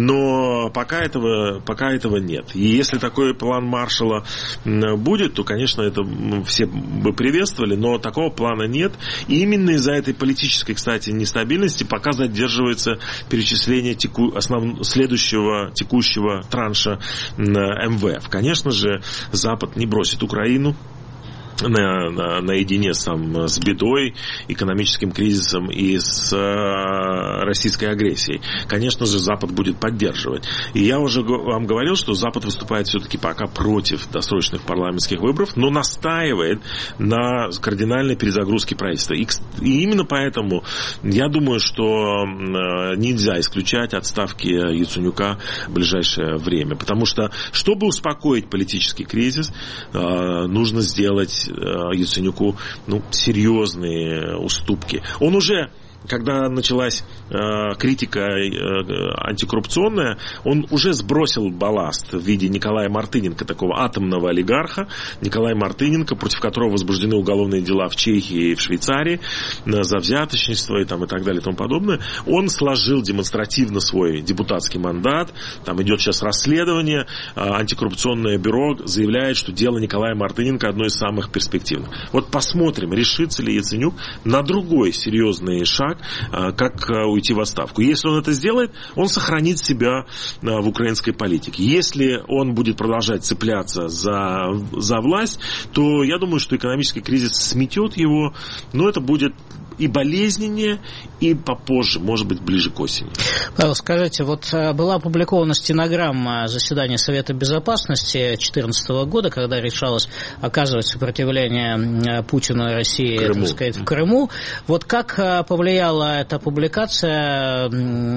но пока этого нет. И если такой план Маршалла будет, то, конечно, это все бы приветствовали, но такого плана нет. И именно из-за этой политической, кстати, нестабильности пока задерживается перечисление следующего текущего транша МВФ. Конечно же, Запад не бросит Украину наедине с бедой, экономическим кризисом и с российской агрессией. Конечно же, Запад будет поддерживать. И я уже вам говорил, что Запад выступает все-таки пока против досрочных парламентских выборов, но настаивает на кардинальной перезагрузке правительства. И именно поэтому я думаю, что нельзя исключать отставки Яценюка в ближайшее время. Потому что, чтобы успокоить политический кризис, нужно сделать Яценюку серьезные уступки. Он уже, когда началась критика антикоррупционная, он уже сбросил балласт в виде Николая Мартыненко, такого атомного олигарха. Николай Мартыненко, против которого возбуждены уголовные дела в Чехии и в Швейцарии за взяточничество и так далее и тому подобное. Он сложил демонстративно свой депутатский мандат. Там идет сейчас расследование. Антикоррупционное бюро заявляет, что дело Николая Мартыненко одно из самых перспективных. Вот посмотрим, решится ли Яценюк на другой серьезный шаг, как уйти в отставку. Если он это сделает, он сохранит себя в украинской политике. Если он будет продолжать цепляться за власть, то я думаю, что экономический кризис сметет его, но это будет и болезненнее, и попозже, может быть, ближе к осени. Павел, скажите, вот была опубликована стенограмма заседания Совета Безопасности 2014 года, когда решалось оказывать сопротивление Путину и России, в Крыму. Вот как повлияет повлияла эта публикация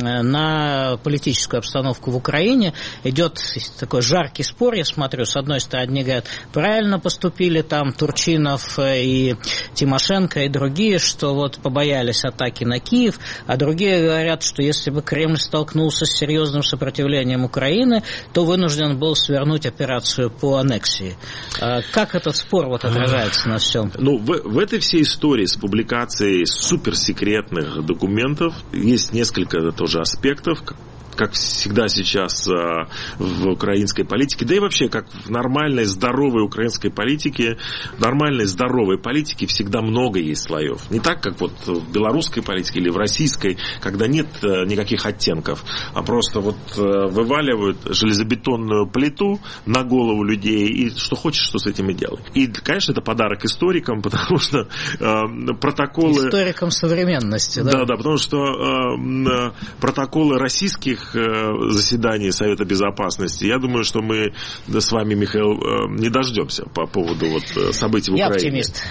на политическую обстановку в Украине? Идет такой жаркий спор, я смотрю, с одной стороны, одни говорят, правильно поступили там Турчинов и Тимошенко и другие, что вот побоялись атаки на Киев, а другие говорят, что если бы Кремль столкнулся с серьезным сопротивлением Украины, то вынужден был свернуть операцию по аннексии. Как этот спор вот отражается на всем? Ну, в этой всей истории с публикацией суперсекретных документов есть несколько тоже аспектов, как всегда сейчас в украинской политике, да и вообще, как в нормальной, здоровой украинской политике, нормальной, здоровой политике всегда много есть слоев. Не так, как вот в белорусской политике или в российской, когда нет никаких оттенков, а просто вот вываливают железобетонную плиту на голову людей, и что хочешь, что с этим и делай. И, конечно, это подарок историкам, потому что протоколы... Историкам современности, да? Да, потому что протоколы российских заседаний Совета Безопасности, я думаю, что мы с вами, Михаил, не дождемся по поводу вот событий в Украине. Я оптимист.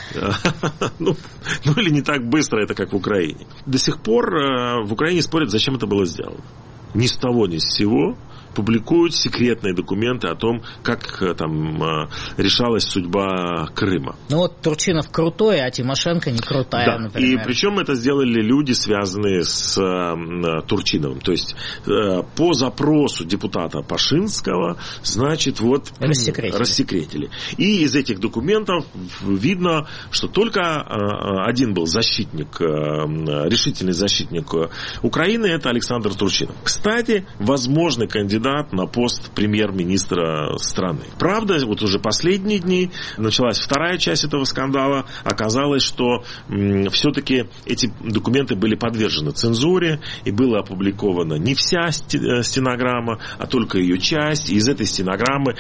Ну, или не так быстро это, как в Украине. До сих пор в Украине спорят, зачем это было сделано. Ни с того, ни с сего публикуют секретные документы о том, как там решалась судьба Крыма. Ну вот Турчинов крутой, а Тимошенко не крутая, да, например. И причем это сделали люди, связанные с Турчиновым. То есть по запросу депутата Пашинского, значит, вот рассекретили. И из этих документов видно, что только один был защитник, решительный защитник Украины, это Александр Турчинов. Кстати, возможный кандидат на пост премьер-министра страны. Правда, вот уже последние дни началась вторая часть этого скандала. Оказалось, что все-таки эти документы были подвержены цензуре, и была опубликована не вся стенограмма, а только ее часть. И из этой стенограммы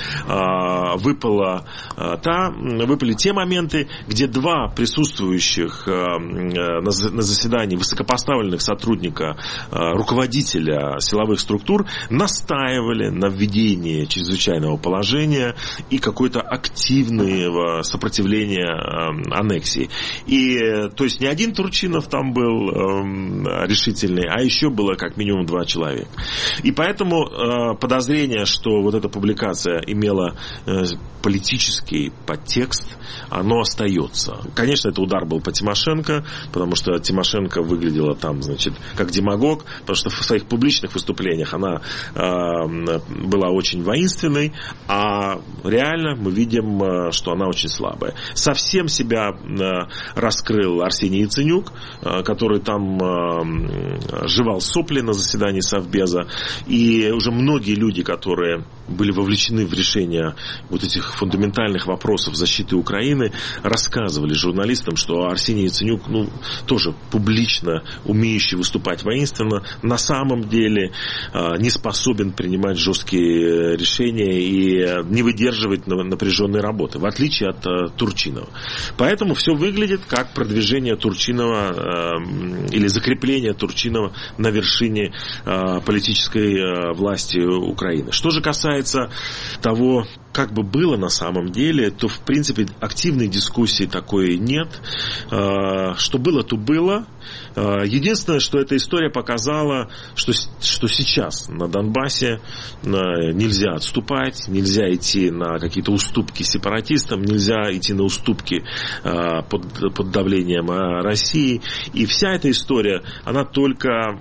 выпали те моменты, где два присутствующих на заседании высокопоставленных сотрудника, руководителя силовых структур настаивали на введении чрезвычайного положения и какой-то активного сопротивления аннексии. И, то есть, не один Турчинов там был решительный, а еще было как минимум 2 человека. И поэтому подозрение, что вот эта публикация имела политический подтекст, оно остается. Конечно, это удар был по Тимошенко, потому что Тимошенко выглядела там, значит, как демагог, потому что в своих публичных выступлениях она была очень воинственной, а реально мы видим, что она очень слабая. Совсем себя раскрыл Арсений Яценюк, который там жевал сопли на заседании Совбеза, и уже многие люди, которые были вовлечены в решение вот этих фундаментальных вопросов защиты Украины, рассказывали журналистам, что Арсений Яценюк, тоже публично умеющий выступать воинственно, на самом деле не способен принимать жесткие решения и не выдерживать напряженной работы, в отличие от Турчинова. Поэтому все выглядит как продвижение Турчинова или закрепление Турчинова на вершине политической власти Украины. Что же касается того, как бы было на самом деле, то, в принципе, активной дискуссии такой нет. Что было, то было. Единственное, что эта история показала, что сейчас на Донбассе нельзя отступать, нельзя идти на какие-то уступки сепаратистам, нельзя идти на уступки под давлением России. И вся эта история, она только,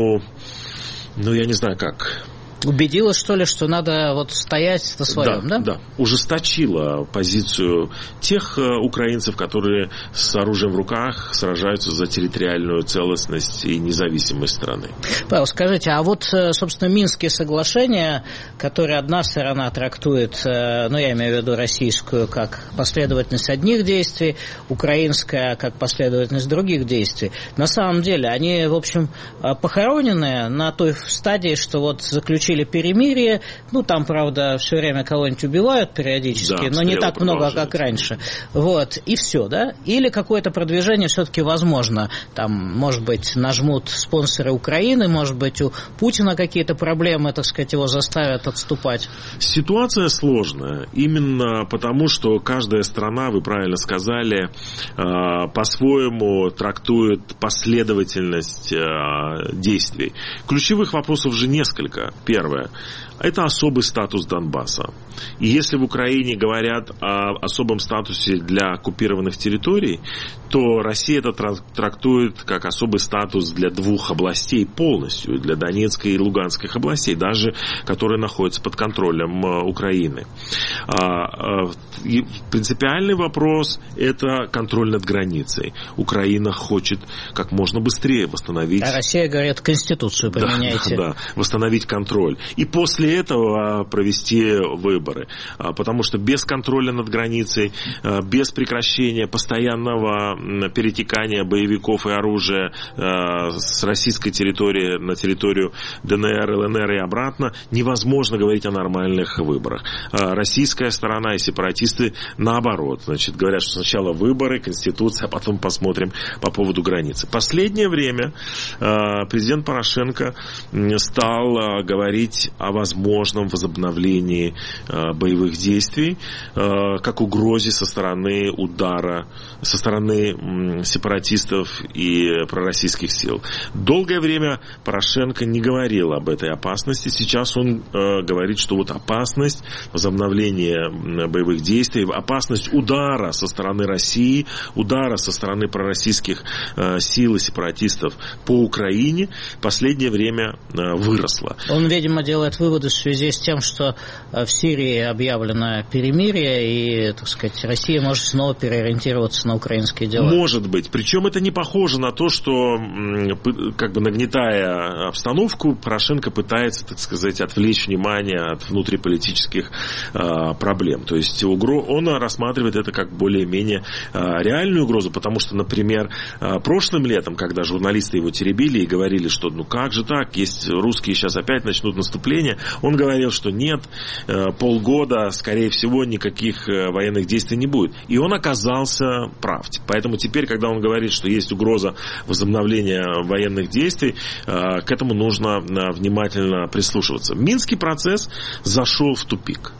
я не знаю как... Убедила, что ли, что надо вот стоять на своем, да? Да, ужесточила позицию тех украинцев, которые с оружием в руках сражаются за территориальную целостность и независимость страны. Павел, скажите, а вот, собственно, Минские соглашения, которые одна сторона трактует, я имею в виду российскую, как последовательность одних действий, украинская как последовательность других действий, на самом деле они, в общем, похоронены на той стадии, что вот заключение заключили перемирие. Там, правда, все время кого-нибудь убивают периодически, но не так много, как раньше. И все, да? Или какое-то продвижение все-таки возможно. Там, может быть, нажмут спонсоры Украины, может быть, у Путина какие-то проблемы, так сказать, его заставят отступать. Ситуация сложная. Именно потому, что каждая страна, вы правильно сказали, по-своему трактует последовательность действий. Ключевых вопросов же несколько. Первое. Это особый статус Донбасса. И если в Украине говорят о особом статусе для оккупированных территорий, то Россия это трактует как особый статус для двух областей полностью, для Донецкой и Луганской областей, даже которые находятся под контролем Украины. И принципиальный вопрос – это контроль над границей. Украина хочет как можно быстрее восстановить... А Россия, говорит, Конституцию поменяйте. Да, восстановить контроль. И после этого провести выборы. Потому что без контроля над границей, без прекращения постоянного перетекания боевиков и оружия с российской территории на территорию ДНР, ЛНР и обратно, невозможно говорить о нормальных выборах. Российская сторона и сепаратисты наоборот. Значит, говорят, что сначала выборы, Конституция, а потом посмотрим по поводу границы. Последнее время президент Порошенко стал говорить о возможном возобновлении боевых действий, как угрозе со стороны удара, со стороны сепаратистов и пророссийских сил. Долгое время Порошенко не говорил об этой опасности. Сейчас он говорит, что вот опасность возобновления боевых действий, опасность удара со стороны России, удара со стороны пророссийских сил и сепаратистов по Украине в последнее время выросла. Он, видимо, делает выводы в связи с тем, что в Сирии объявлено перемирие, и, так сказать, Россия может снова переориентироваться на украинские дела. Может быть. Причем это не похоже на то, что, как бы нагнетая обстановку, Порошенко пытается, так сказать, отвлечь внимание от внутриполитических проблем. То есть он рассматривает это как более-менее реальную угрозу, потому что, например, прошлым летом, когда журналисты его теребили и говорили, что ну как же так, есть русские сейчас опять начнут наступление, он говорил, что нет, полгода, скорее всего, никаких военных действий не будет. И он оказался прав. Поэтому теперь, когда он говорит, что есть угроза возобновления военных действий, к этому нужно внимательно прислушиваться. Минский процесс зашел в тупик.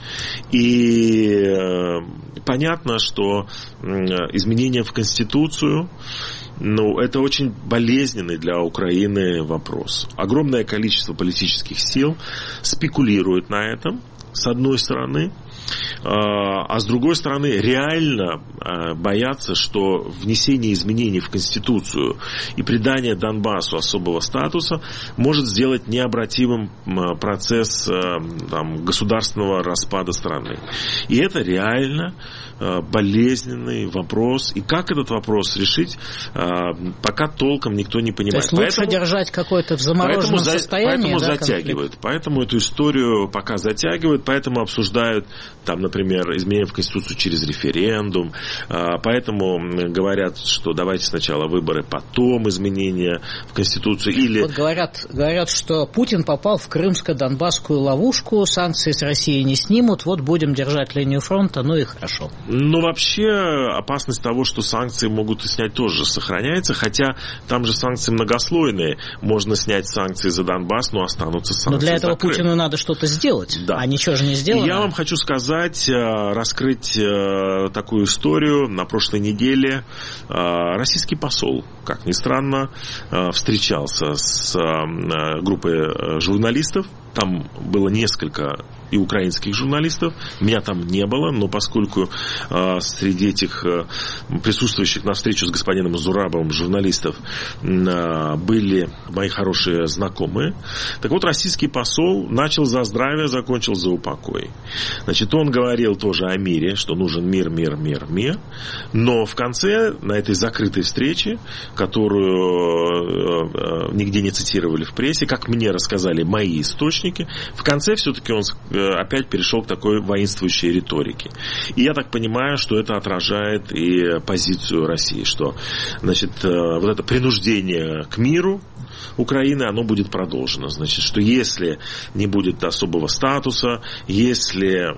И понятно, что изменения в Конституцию, это очень болезненный для Украины вопрос. Огромное количество политических сил спекулирует на этом, с одной стороны, а с другой стороны реально боятся, что внесение изменений в Конституцию и придание Донбассу особого статуса может сделать необратимым процесс государственного распада страны. И это реально болезненный вопрос. И как этот вопрос решить, пока толком никто не понимает. То есть лучше держать какое-то в замороженном состоянии? Поэтому затягивают. Конфликт. Поэтому эту историю пока затягивают, поэтому обсуждают, например, изменения в Конституцию через референдум. Поэтому говорят, что давайте сначала выборы, потом изменения в Конституцию. Или... Вот говорят, что Путин попал в крымско-донбасскую ловушку, санкции с Россией не снимут, вот будем держать линию фронта, и хорошо. Вообще опасность того, что санкции могут снять, тоже сохраняется, хотя там же санкции многослойные. Можно снять санкции за Донбасс, но останутся санкции. Но для этого Путину надо что-то сделать, а ничего же не сделано. Я вам хочу сказать, раскрыть такую историю. На прошлой неделе российский посол, как ни странно, встречался с группой журналистов. Там было несколько и украинских журналистов. Меня там не было, но поскольку среди этих присутствующих на встречу с господином Зурабовым журналистов были мои хорошие знакомые, так вот российский посол начал за здравие, закончил за упокой. Значит, он говорил тоже о мире, что нужен мир, мир, мир, мир. Но в конце, на этой закрытой встрече, которую нигде не цитировали в прессе, как мне рассказали мои источники, в конце все-таки он опять перешел к такой воинствующей риторике. И я так понимаю, что это отражает и позицию России, что, значит, вот это принуждение к миру Украины, оно будет продолжено. Значит, что если не будет особого статуса, если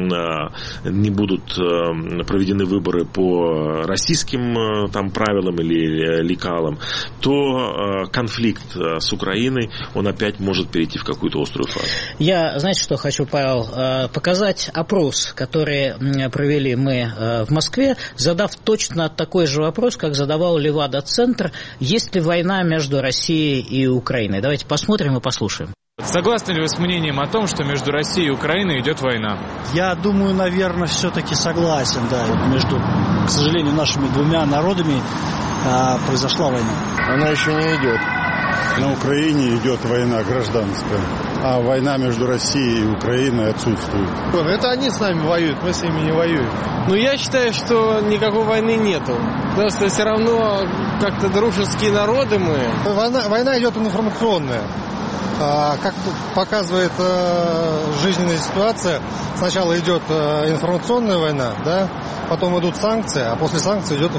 не будут проведены выборы по российским там правилам или лекалам, то конфликт с Украиной, он опять может перейти в какую-то острую фазу. Я, знаете, что хочу, Павел, показать опрос, который провели мы в Москве, задав точно такой же вопрос, как задавал Левада-центр: есть ли война между Россией и Украиной. Давайте посмотрим и послушаем. Согласны ли вы с мнением о том, что между Россией и Украиной идет война? Я думаю, наверное, все-таки согласен, да. Между, к сожалению, нашими двумя народами произошла война. Она еще не идет. На Украине идет война гражданская, а война между Россией и Украиной отсутствует. Это они с нами воюют, мы с ними не воюем. Но я считаю, что никакой войны нету. Потому что все равно как-то дружеские народы мы. Война идет информационная. Как показывает жизненная ситуация, сначала идет информационная война, да, потом идут санкции, а после санкций идет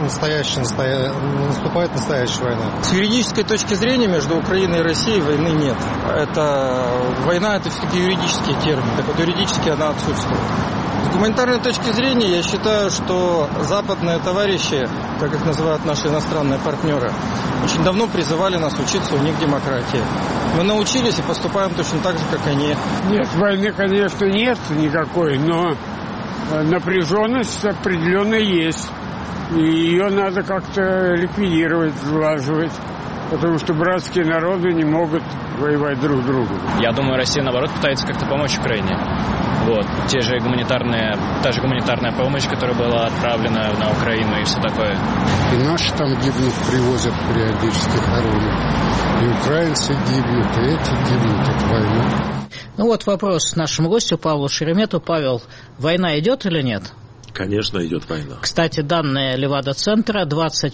наступает настоящая война. С юридической точки зрения между Украиной и Россией войны нет. Война – это все-таки юридический термин, так вот юридически она отсутствует. С гуманитарной точки зрения я считаю, что западные товарищи, как их называют наши иностранные партнеры, очень давно призывали нас учиться у них демократии. Мы научились и поступаем точно так же, как они. Нет, войны, конечно, нет никакой, но напряженность определенно есть. И ее надо как-то ликвидировать, сглаживать, потому что братские народы не могут воевать друг с другом. Я думаю, Россия, наоборот, пытается как-то помочь Украине. Вот. Та же гуманитарная помощь, которая была отправлена на Украину и все такое. И наши там гибнут, привозят периодически хоронят. И украинцы гибнут, и эти гибнут от войны. Ну вот вопрос нашему гостю Павлу Шеремету. Павел, война идет или нет? Конечно, идет война. Кстати, данные Левада-центра: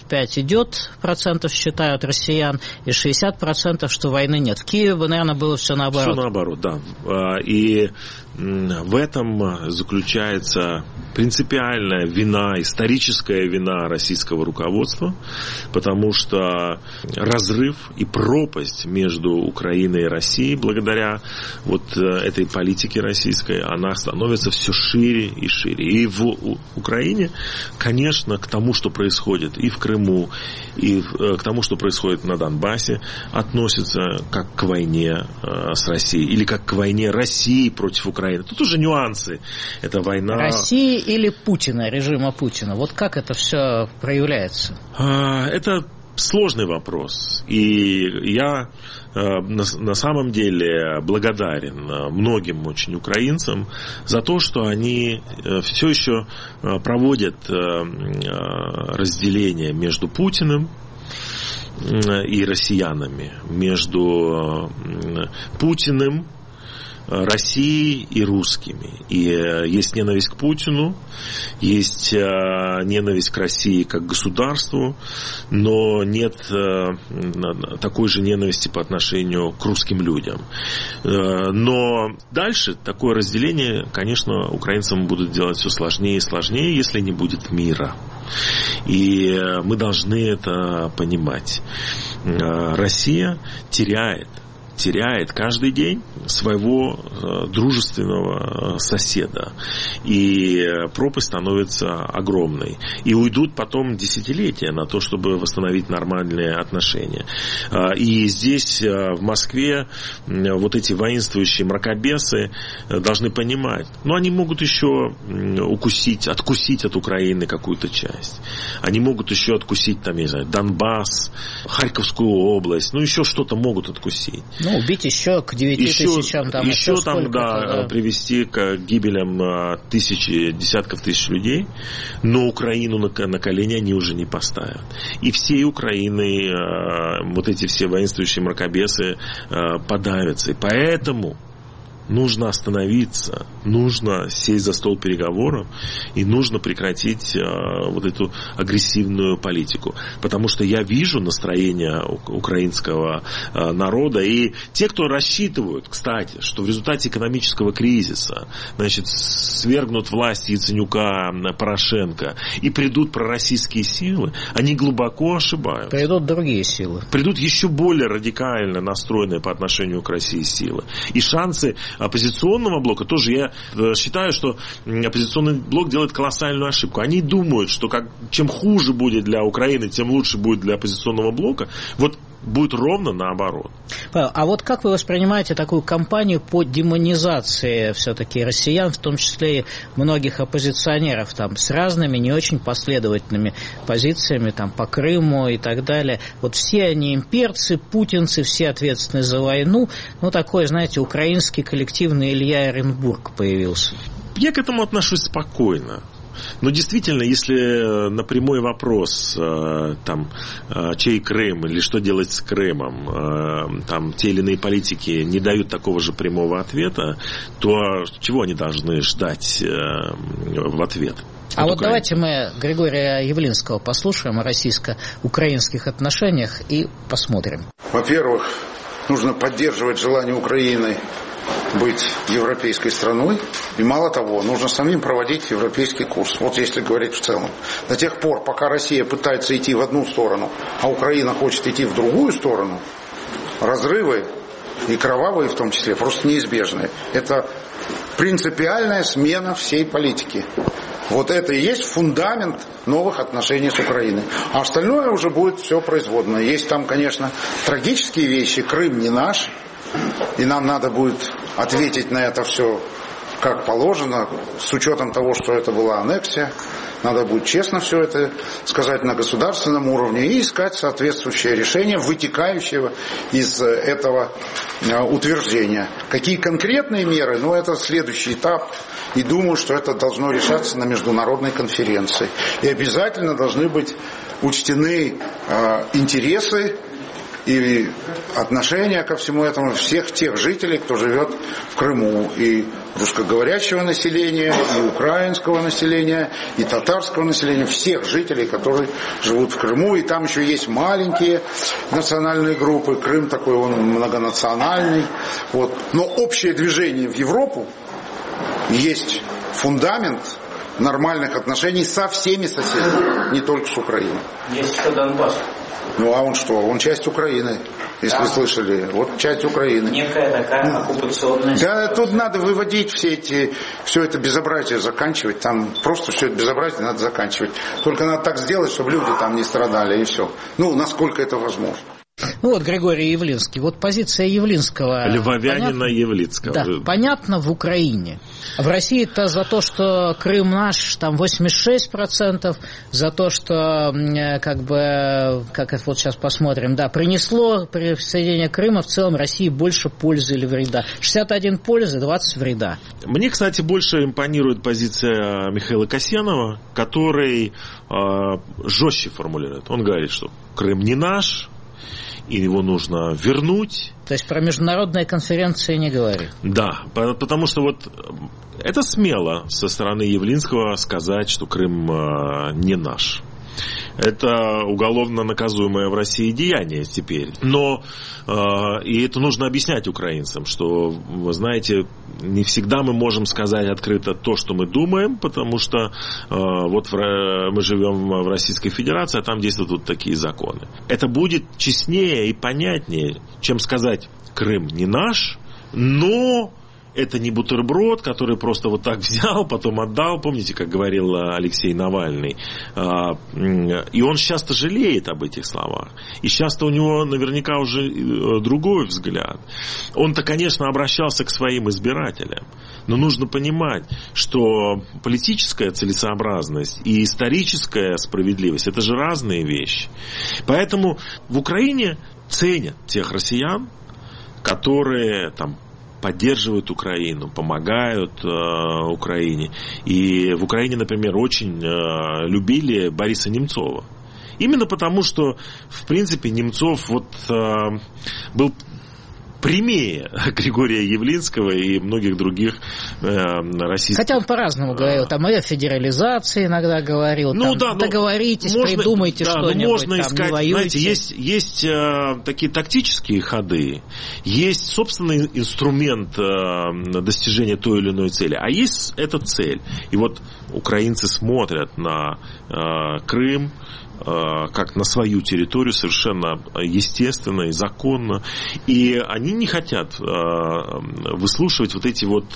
25% считают россиян и 60%, что войны нет. В Киеве, наверное, было все наоборот. Все наоборот, да. И в этом заключается принципиальная вина, историческая вина российского руководства, потому что разрыв и пропасть между Украиной и Россией благодаря вот этой политике российской, она становится все шире и шире. И в Украине, конечно, к тому, что происходит и в Крыму, и к тому, что происходит на Донбассе, относится как к войне с Россией, или как к войне России против Украины. Тут уже нюансы. Это война... России или Путина, режима Путина? Вот как это все проявляется? Это сложный вопрос. И я на самом деле благодарен многим очень украинцам за то, что они все еще проводят разделение между Путиным и россиянами, между Путиным, Россией и русскими. И есть ненависть к Путину, есть ненависть к России как государству, но нет такой же ненависти по отношению к русским людям. Но дальше такое разделение, конечно, украинцам будут делать все сложнее и сложнее, если не будет мира. И мы должны это понимать. Россия теряет каждый день своего дружественного соседа. И пропасть становится огромной. И уйдут потом десятилетия на то, чтобы восстановить нормальные отношения. И здесь, в Москве, вот эти воинствующие мракобесы должны понимать, они могут еще откусить от Украины какую-то часть. Они могут еще откусить, там, я не знаю, Донбасс, Харьковскую область, еще что-то могут откусить. Убить еще к 9 тысячам. Еще привести к гибелям десятков тысяч людей, но Украину на колени они уже не поставят. И всей Украины вот эти все воинствующие мракобесы подавятся. И поэтому нужно остановиться, нужно сесть за стол переговоров и нужно прекратить вот эту агрессивную политику. Потому что я вижу настроение украинского народа, и те, кто рассчитывают, кстати, что в результате экономического кризиса, значит, свергнут власть Яценюка, Порошенко и придут пророссийские силы, они глубоко ошибаются. Придут другие силы. Придут еще более радикально настроенные по отношению к России силы. И шансы оппозиционного блока тоже, я считаю, что оппозиционный блок делает колоссальную ошибку. Они думают, что чем хуже будет для Украины, тем лучше будет для оппозиционного блока. Вот будет ровно наоборот. Павел, а вот как вы воспринимаете такую кампанию по демонизации все-таки россиян, в том числе и многих оппозиционеров, там, с разными не очень последовательными позициями там, по Крыму и так далее? Вот все они имперцы, путинцы, все ответственны за войну. Ну, такой, знаете, украинский коллективный Илья Оренбург появился. Я к этому отношусь спокойно. Но действительно, если на прямой вопрос, там, чей Крым или что делать с Крымом, там, те или иные политики не дают такого же прямого ответа, то чего они должны ждать в ответ? А вот давайте мы Григория Явлинского послушаем о российско-украинских отношениях и посмотрим. Во-первых, нужно поддерживать желание Украины быть европейской страной. И мало того, нужно самим проводить европейский курс. Вот если говорить в целом. До тех пор, пока Россия пытается идти в одну сторону, а Украина хочет идти в другую сторону, разрывы, и кровавые в том числе, просто неизбежны. Это принципиальная смена всей политики. Вот это и есть фундамент новых отношений с Украиной. А остальное уже будет все производное. Есть там, конечно, трагические вещи. Крым не наш. И нам надо будет ответить на это все как положено, с учетом того, что это была аннексия. Надо будет честно все это сказать на государственном уровне и искать соответствующее решение, вытекающее из этого утверждения. Какие конкретные меры? Ну, это следующий этап. И думаю, что это должно решаться на международной конференции. И обязательно должны быть учтены интересы и отношения ко всему этому всех тех жителей, кто живет в Крыму, и русскоговорящего населения, и украинского населения, и татарского населения, всех жителей, которые живут в Крыму. И там еще есть маленькие национальные группы. Крым такой, он многонациональный. Вот. Но общее движение в Европу есть фундамент нормальных отношений со всеми соседями, не только с Украиной. Есть еще Донбасс. Ну а он что? Он часть Украины, если вы слышали. Вот часть Украины. Некая такая оккупационная. Да, тут надо выводить все это безобразие, заканчивать. Там просто все это безобразие надо заканчивать. Только надо так сделать, чтобы люди там не страдали, и все. Ну, насколько это возможно. Ну вот Григорий Явлинский. Вот позиция Явлинского. Львовянина Явлинского. Да, понятно в Украине. В России-то за то, что Крым наш, там 86%, за то, что, как это вот сейчас посмотрим, да, принесло присоединение Крыма в целом России больше пользы или вреда. 61 пользы, 20 вреда. Мне, кстати, больше импонирует позиция Михаила Касьянова, который жестче формулирует. Он говорит, что Крым не наш, и его нужно вернуть. То есть про международные конференции не говорит? Да, потому что вот это смело со стороны Явлинского сказать, что Крым не наш. Это уголовно наказуемое в России деяние теперь. Но и это нужно объяснять украинцам, что, вы знаете, не всегда мы можем сказать открыто то, что мы думаем, потому что вот мы живем в Российской Федерации, а там действуют вот такие законы. Это будет честнее и понятнее, чем сказать: Крым не наш, но это не бутерброд, который просто вот так взял, потом отдал. Помните, как говорил Алексей Навальный? И он часто жалеет об этих словах. И часто у него наверняка уже другой взгляд. Он-то, конечно, обращался к своим избирателям. Но нужно понимать, что политическая целесообразность и историческая справедливость – это же разные вещи. Поэтому в Украине ценят тех россиян, которые там поддерживают Украину, помогают Украине. И в Украине, например, очень любили Бориса Немцова. Именно потому, что, в принципе, Немцов вот был прямее Григория Явлинского и многих других российских. Хотя он по-разному говорил, там и о федерализации иногда говорил, ну, там, да, договоритесь, можно, придумайте да, что-нибудь, можно там, искать, не воюйте. знаете, есть такие тактические ходы, есть собственный инструмент достижения той или иной цели, а есть эта цель. И вот украинцы смотрят на Крым как на свою территорию совершенно естественно и законно, и они не хотят выслушивать вот эти вот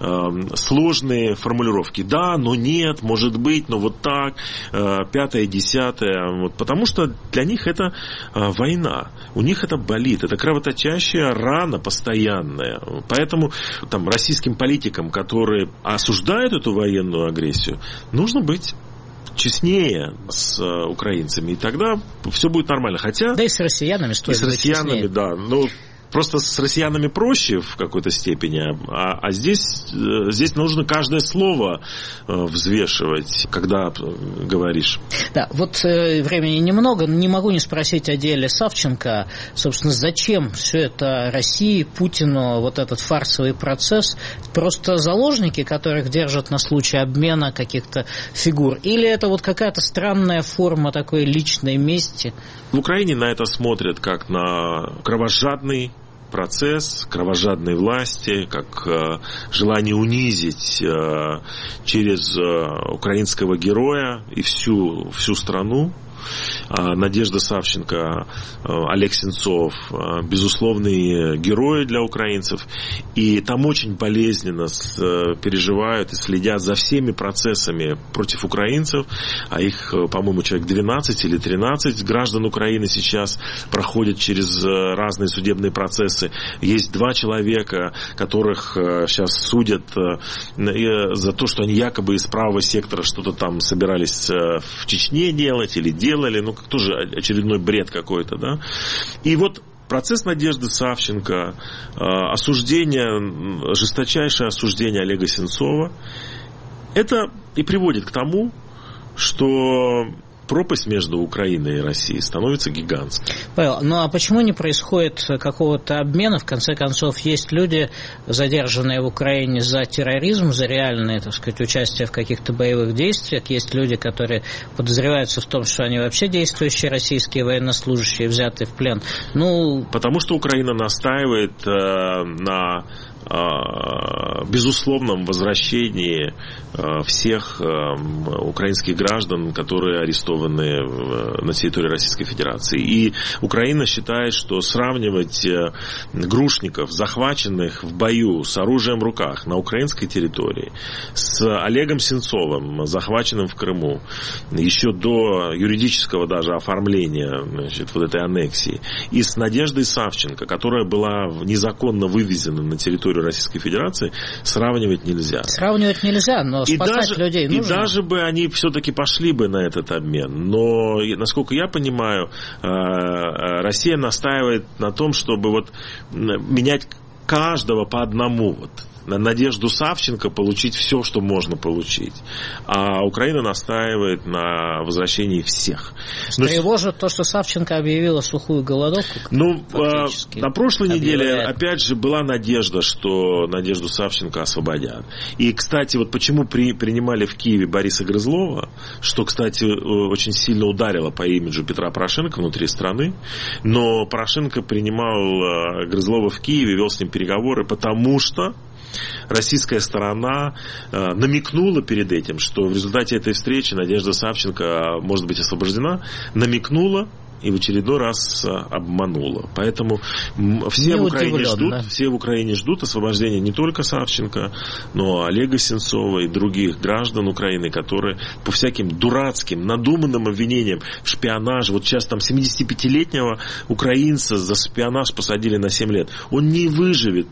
сложные формулировки. Да, но нет, может быть, но вот так, пятое, десятое, вот, потому что для них это война, у них это болит, это кровоточащая рана постоянная. Поэтому там российским политикам, которые осуждают эту военную агрессию, нужно быть честнее с украинцами, и тогда все будет нормально. Хотя... Да и с россиянами стоит быть честнее. И с россиянами, да. Ну, просто с россиянами проще в какой-то степени, а здесь нужно каждое слово взвешивать, когда говоришь. Да, вот времени немного, но не могу не спросить о деле Савченко. Собственно, зачем все это России, Путину, вот этот фарсовый процесс? Просто заложники, которых держат на случай обмена каких-то фигур? Или это вот какая-то странная форма такой личной мести? В Украине на это смотрят как на кровожадный процесс, кровожадной власти, как желание унизить через украинского героя и всю страну. Надежда Савченко, Олег Сенцов, безусловные герои для украинцев, и там очень болезненно переживают и следят за всеми процессами против украинцев, а их, по-моему, человек 12 или 13 граждан Украины сейчас проходят через разные судебные процессы. Есть 2 человека, которых сейчас судят за то, что они якобы из правого сектора что-то там собирались в Чечне делать или делали, ну, тоже очередной бред какой-то, да. И вот процесс Надежды Савченко, осуждение, жесточайшее осуждение Олега Сенцова, это и приводит к тому, что пропасть между Украиной и Россией становится гигантской. Павел, ну а почему не происходит какого-то обмена? В конце концов, есть люди, задержанные в Украине за терроризм, за реальное, так сказать, участие в каких-то боевых действиях. Есть люди, которые подозреваются в том, что они вообще действующие российские военнослужащие, взятые в плен. Ну... Потому что Украина настаивает на безусловном возвращении всех украинских граждан, которые арестованы на территории Российской Федерации. И Украина считает, что сравнивать грушников, захваченных в бою с оружием в руках на украинской территории, с Олегом Сенцовым, захваченным в Крыму, еще до юридического даже оформления, значит, вот этой аннексии, и с Надеждой Савченко, которая была незаконно вывезена на территорию Российской Федерации, сравнивать нельзя. Сравнивать нельзя, но спасать людей нужно. И даже бы они все-таки пошли бы на этот обмен. Но, насколько я понимаю, Россия настаивает на том, чтобы вот менять каждого по одному. Вот. На Надежду Савченко получить все, что можно получить. А Украина настаивает на возвращении всех. Тревожит то, что Савченко объявила сухую голодовку? Ну, на прошлой неделе, опять же, была надежда, что Надежду Савченко освободят. И, кстати, вот почему принимали в Киеве Бориса Грызлова, что, кстати, очень сильно ударило по имиджу Петра Порошенко внутри страны, но Порошенко принимал Грызлова в Киеве, вел с ним переговоры, потому что российская сторона намекнула перед этим, что в результате этой встречи Надежда Савченко может быть освобождена, намекнула и в очередной раз обманула. Поэтому все в Украине ждут освобождения не только Савченко, но и Олега Сенцова и других граждан Украины, которые по всяким дурацким, надуманным обвинениям в шпионаже, вот сейчас там 75-летнего украинца за шпионаж посадили на 7 лет. Он не выживет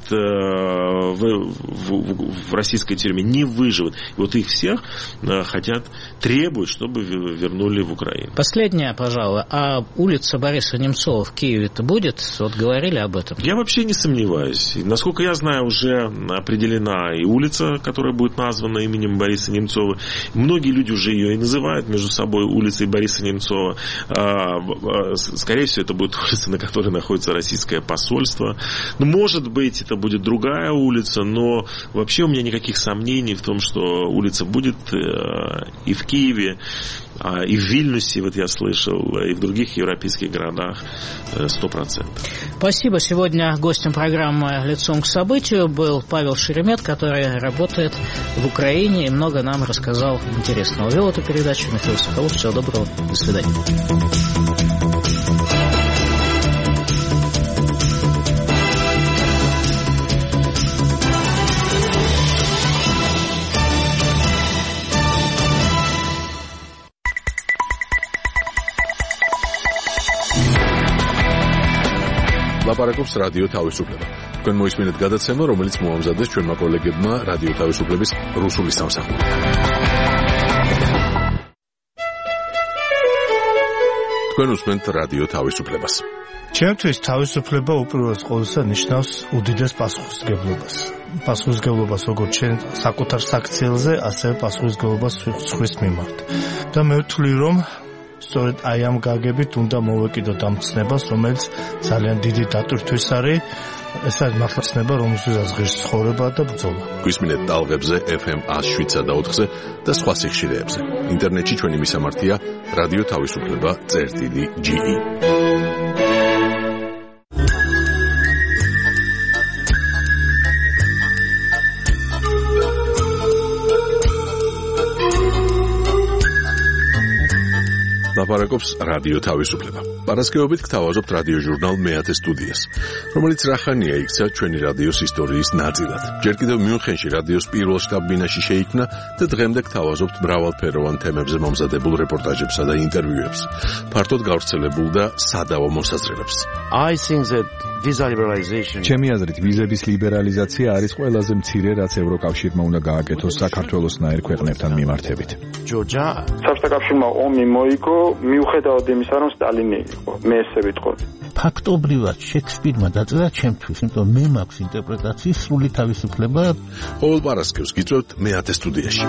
в российской тюрьме, не выживет. И вот их всех требуют, чтобы вернули в Украину. Последнее, пожалуй. А улица Бориса Немцова в Киеве-то будет? Вот говорили об этом. Я вообще не сомневаюсь. Насколько я знаю, уже определена и улица, которая будет названа именем Бориса Немцова. Многие люди уже ее и называют между собой улицей Бориса Немцова. Скорее всего, это будет улица, на которой находится российское посольство. Ну, может быть, это будет другая улица, но вообще у меня никаких сомнений в том, что улица будет и в Киеве, и в Вильнюсе, вот я слышал, и в других европейских городах 100%. Спасибо. Сегодня гостем программы «Лицом к событию» был Павел Шеремет, который работает в Украине и много нам рассказал интересного. Вел эту передачу Михаил Соколов. Всего доброго. До свидания. ლაპარაკობს რადიო თავისუფლება. თქვენ მოისმინეთ გადაცემა, რომელიც მოამზადეს ჩვენმა კოლეგებმა რადიო თავისუფლების რუსული სამსახური. თქვენ უსმენთ რადიო თავისუფლებას. ჩემთვის თავისუფლება უპირველეს ყოვლისა ნიშნავს უდიდეს პასუხისმგებლობას. პასუხისმგებლობას როგორც ჩვენ საკუთარ საქციელზე, ასევე პასუხისმგებლობას სხვის მიმართ. და მე ვთვლი, რომ სწორედ აი ამ გაგებით უნდა მოვეკიდოთ ამ ცნებას, რომელიც ძალიან დიდი დატვირთვის არის. ეს არის მართლა ცნება, რომელსაც ღირს ცხოვრება და ბრძოლა. გვისმინეთ ტალღებზე FM 107.4-ზე და სხვა სიხშირეებზე. ინტერნეტში ჩვენი მისამართია რადიო თავისუფლება.ge. ლაპარაკობს რადიო თავისუფლება. პარასკევობით გთავაზობთ რადიო ჟურნალ მეათე სტუდიას, რომელიც რახანია იქცა ჩვენი რადიოს ისტორიის ნაწილად. ჯერ კიდევ მიუნხენში რადიოს პირველ შტაბ-ბინაში შეიქმნა და დღემდე გთავაზობთ მრავალფეროვან თემებზე მომზადებულ რეპორტაჟებსა და ინტერვიუებს, ფართოდ გავრცელებულ და სადავო მოსაზრებებს. ჩემი აზრით, ვიზების ლიბერალიზაცია არის ყველაზე მცირე, რაც ევროკავშირმა უნდა გააკეთოს საქართველოსნაირ ქვეყნებთან მიმართებით. საბჭოთა კავშირმა ომი მოიგო, მიუხედავად იმისა, რომ სტალინი იყო, მე ესე ვიტყოდი. ფაქტობრივად შექსპირმა დაწერა ჩემთვის, იმიტომ მე მაქვს ინტერპრეტაციის სრული თავისუფლება. ყოველ პარასკევს გიწევთ მეათე სტუდიაში.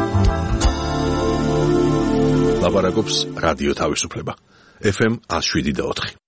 ლაპარაკობს რადიო თავისუფლება. FM 107.4.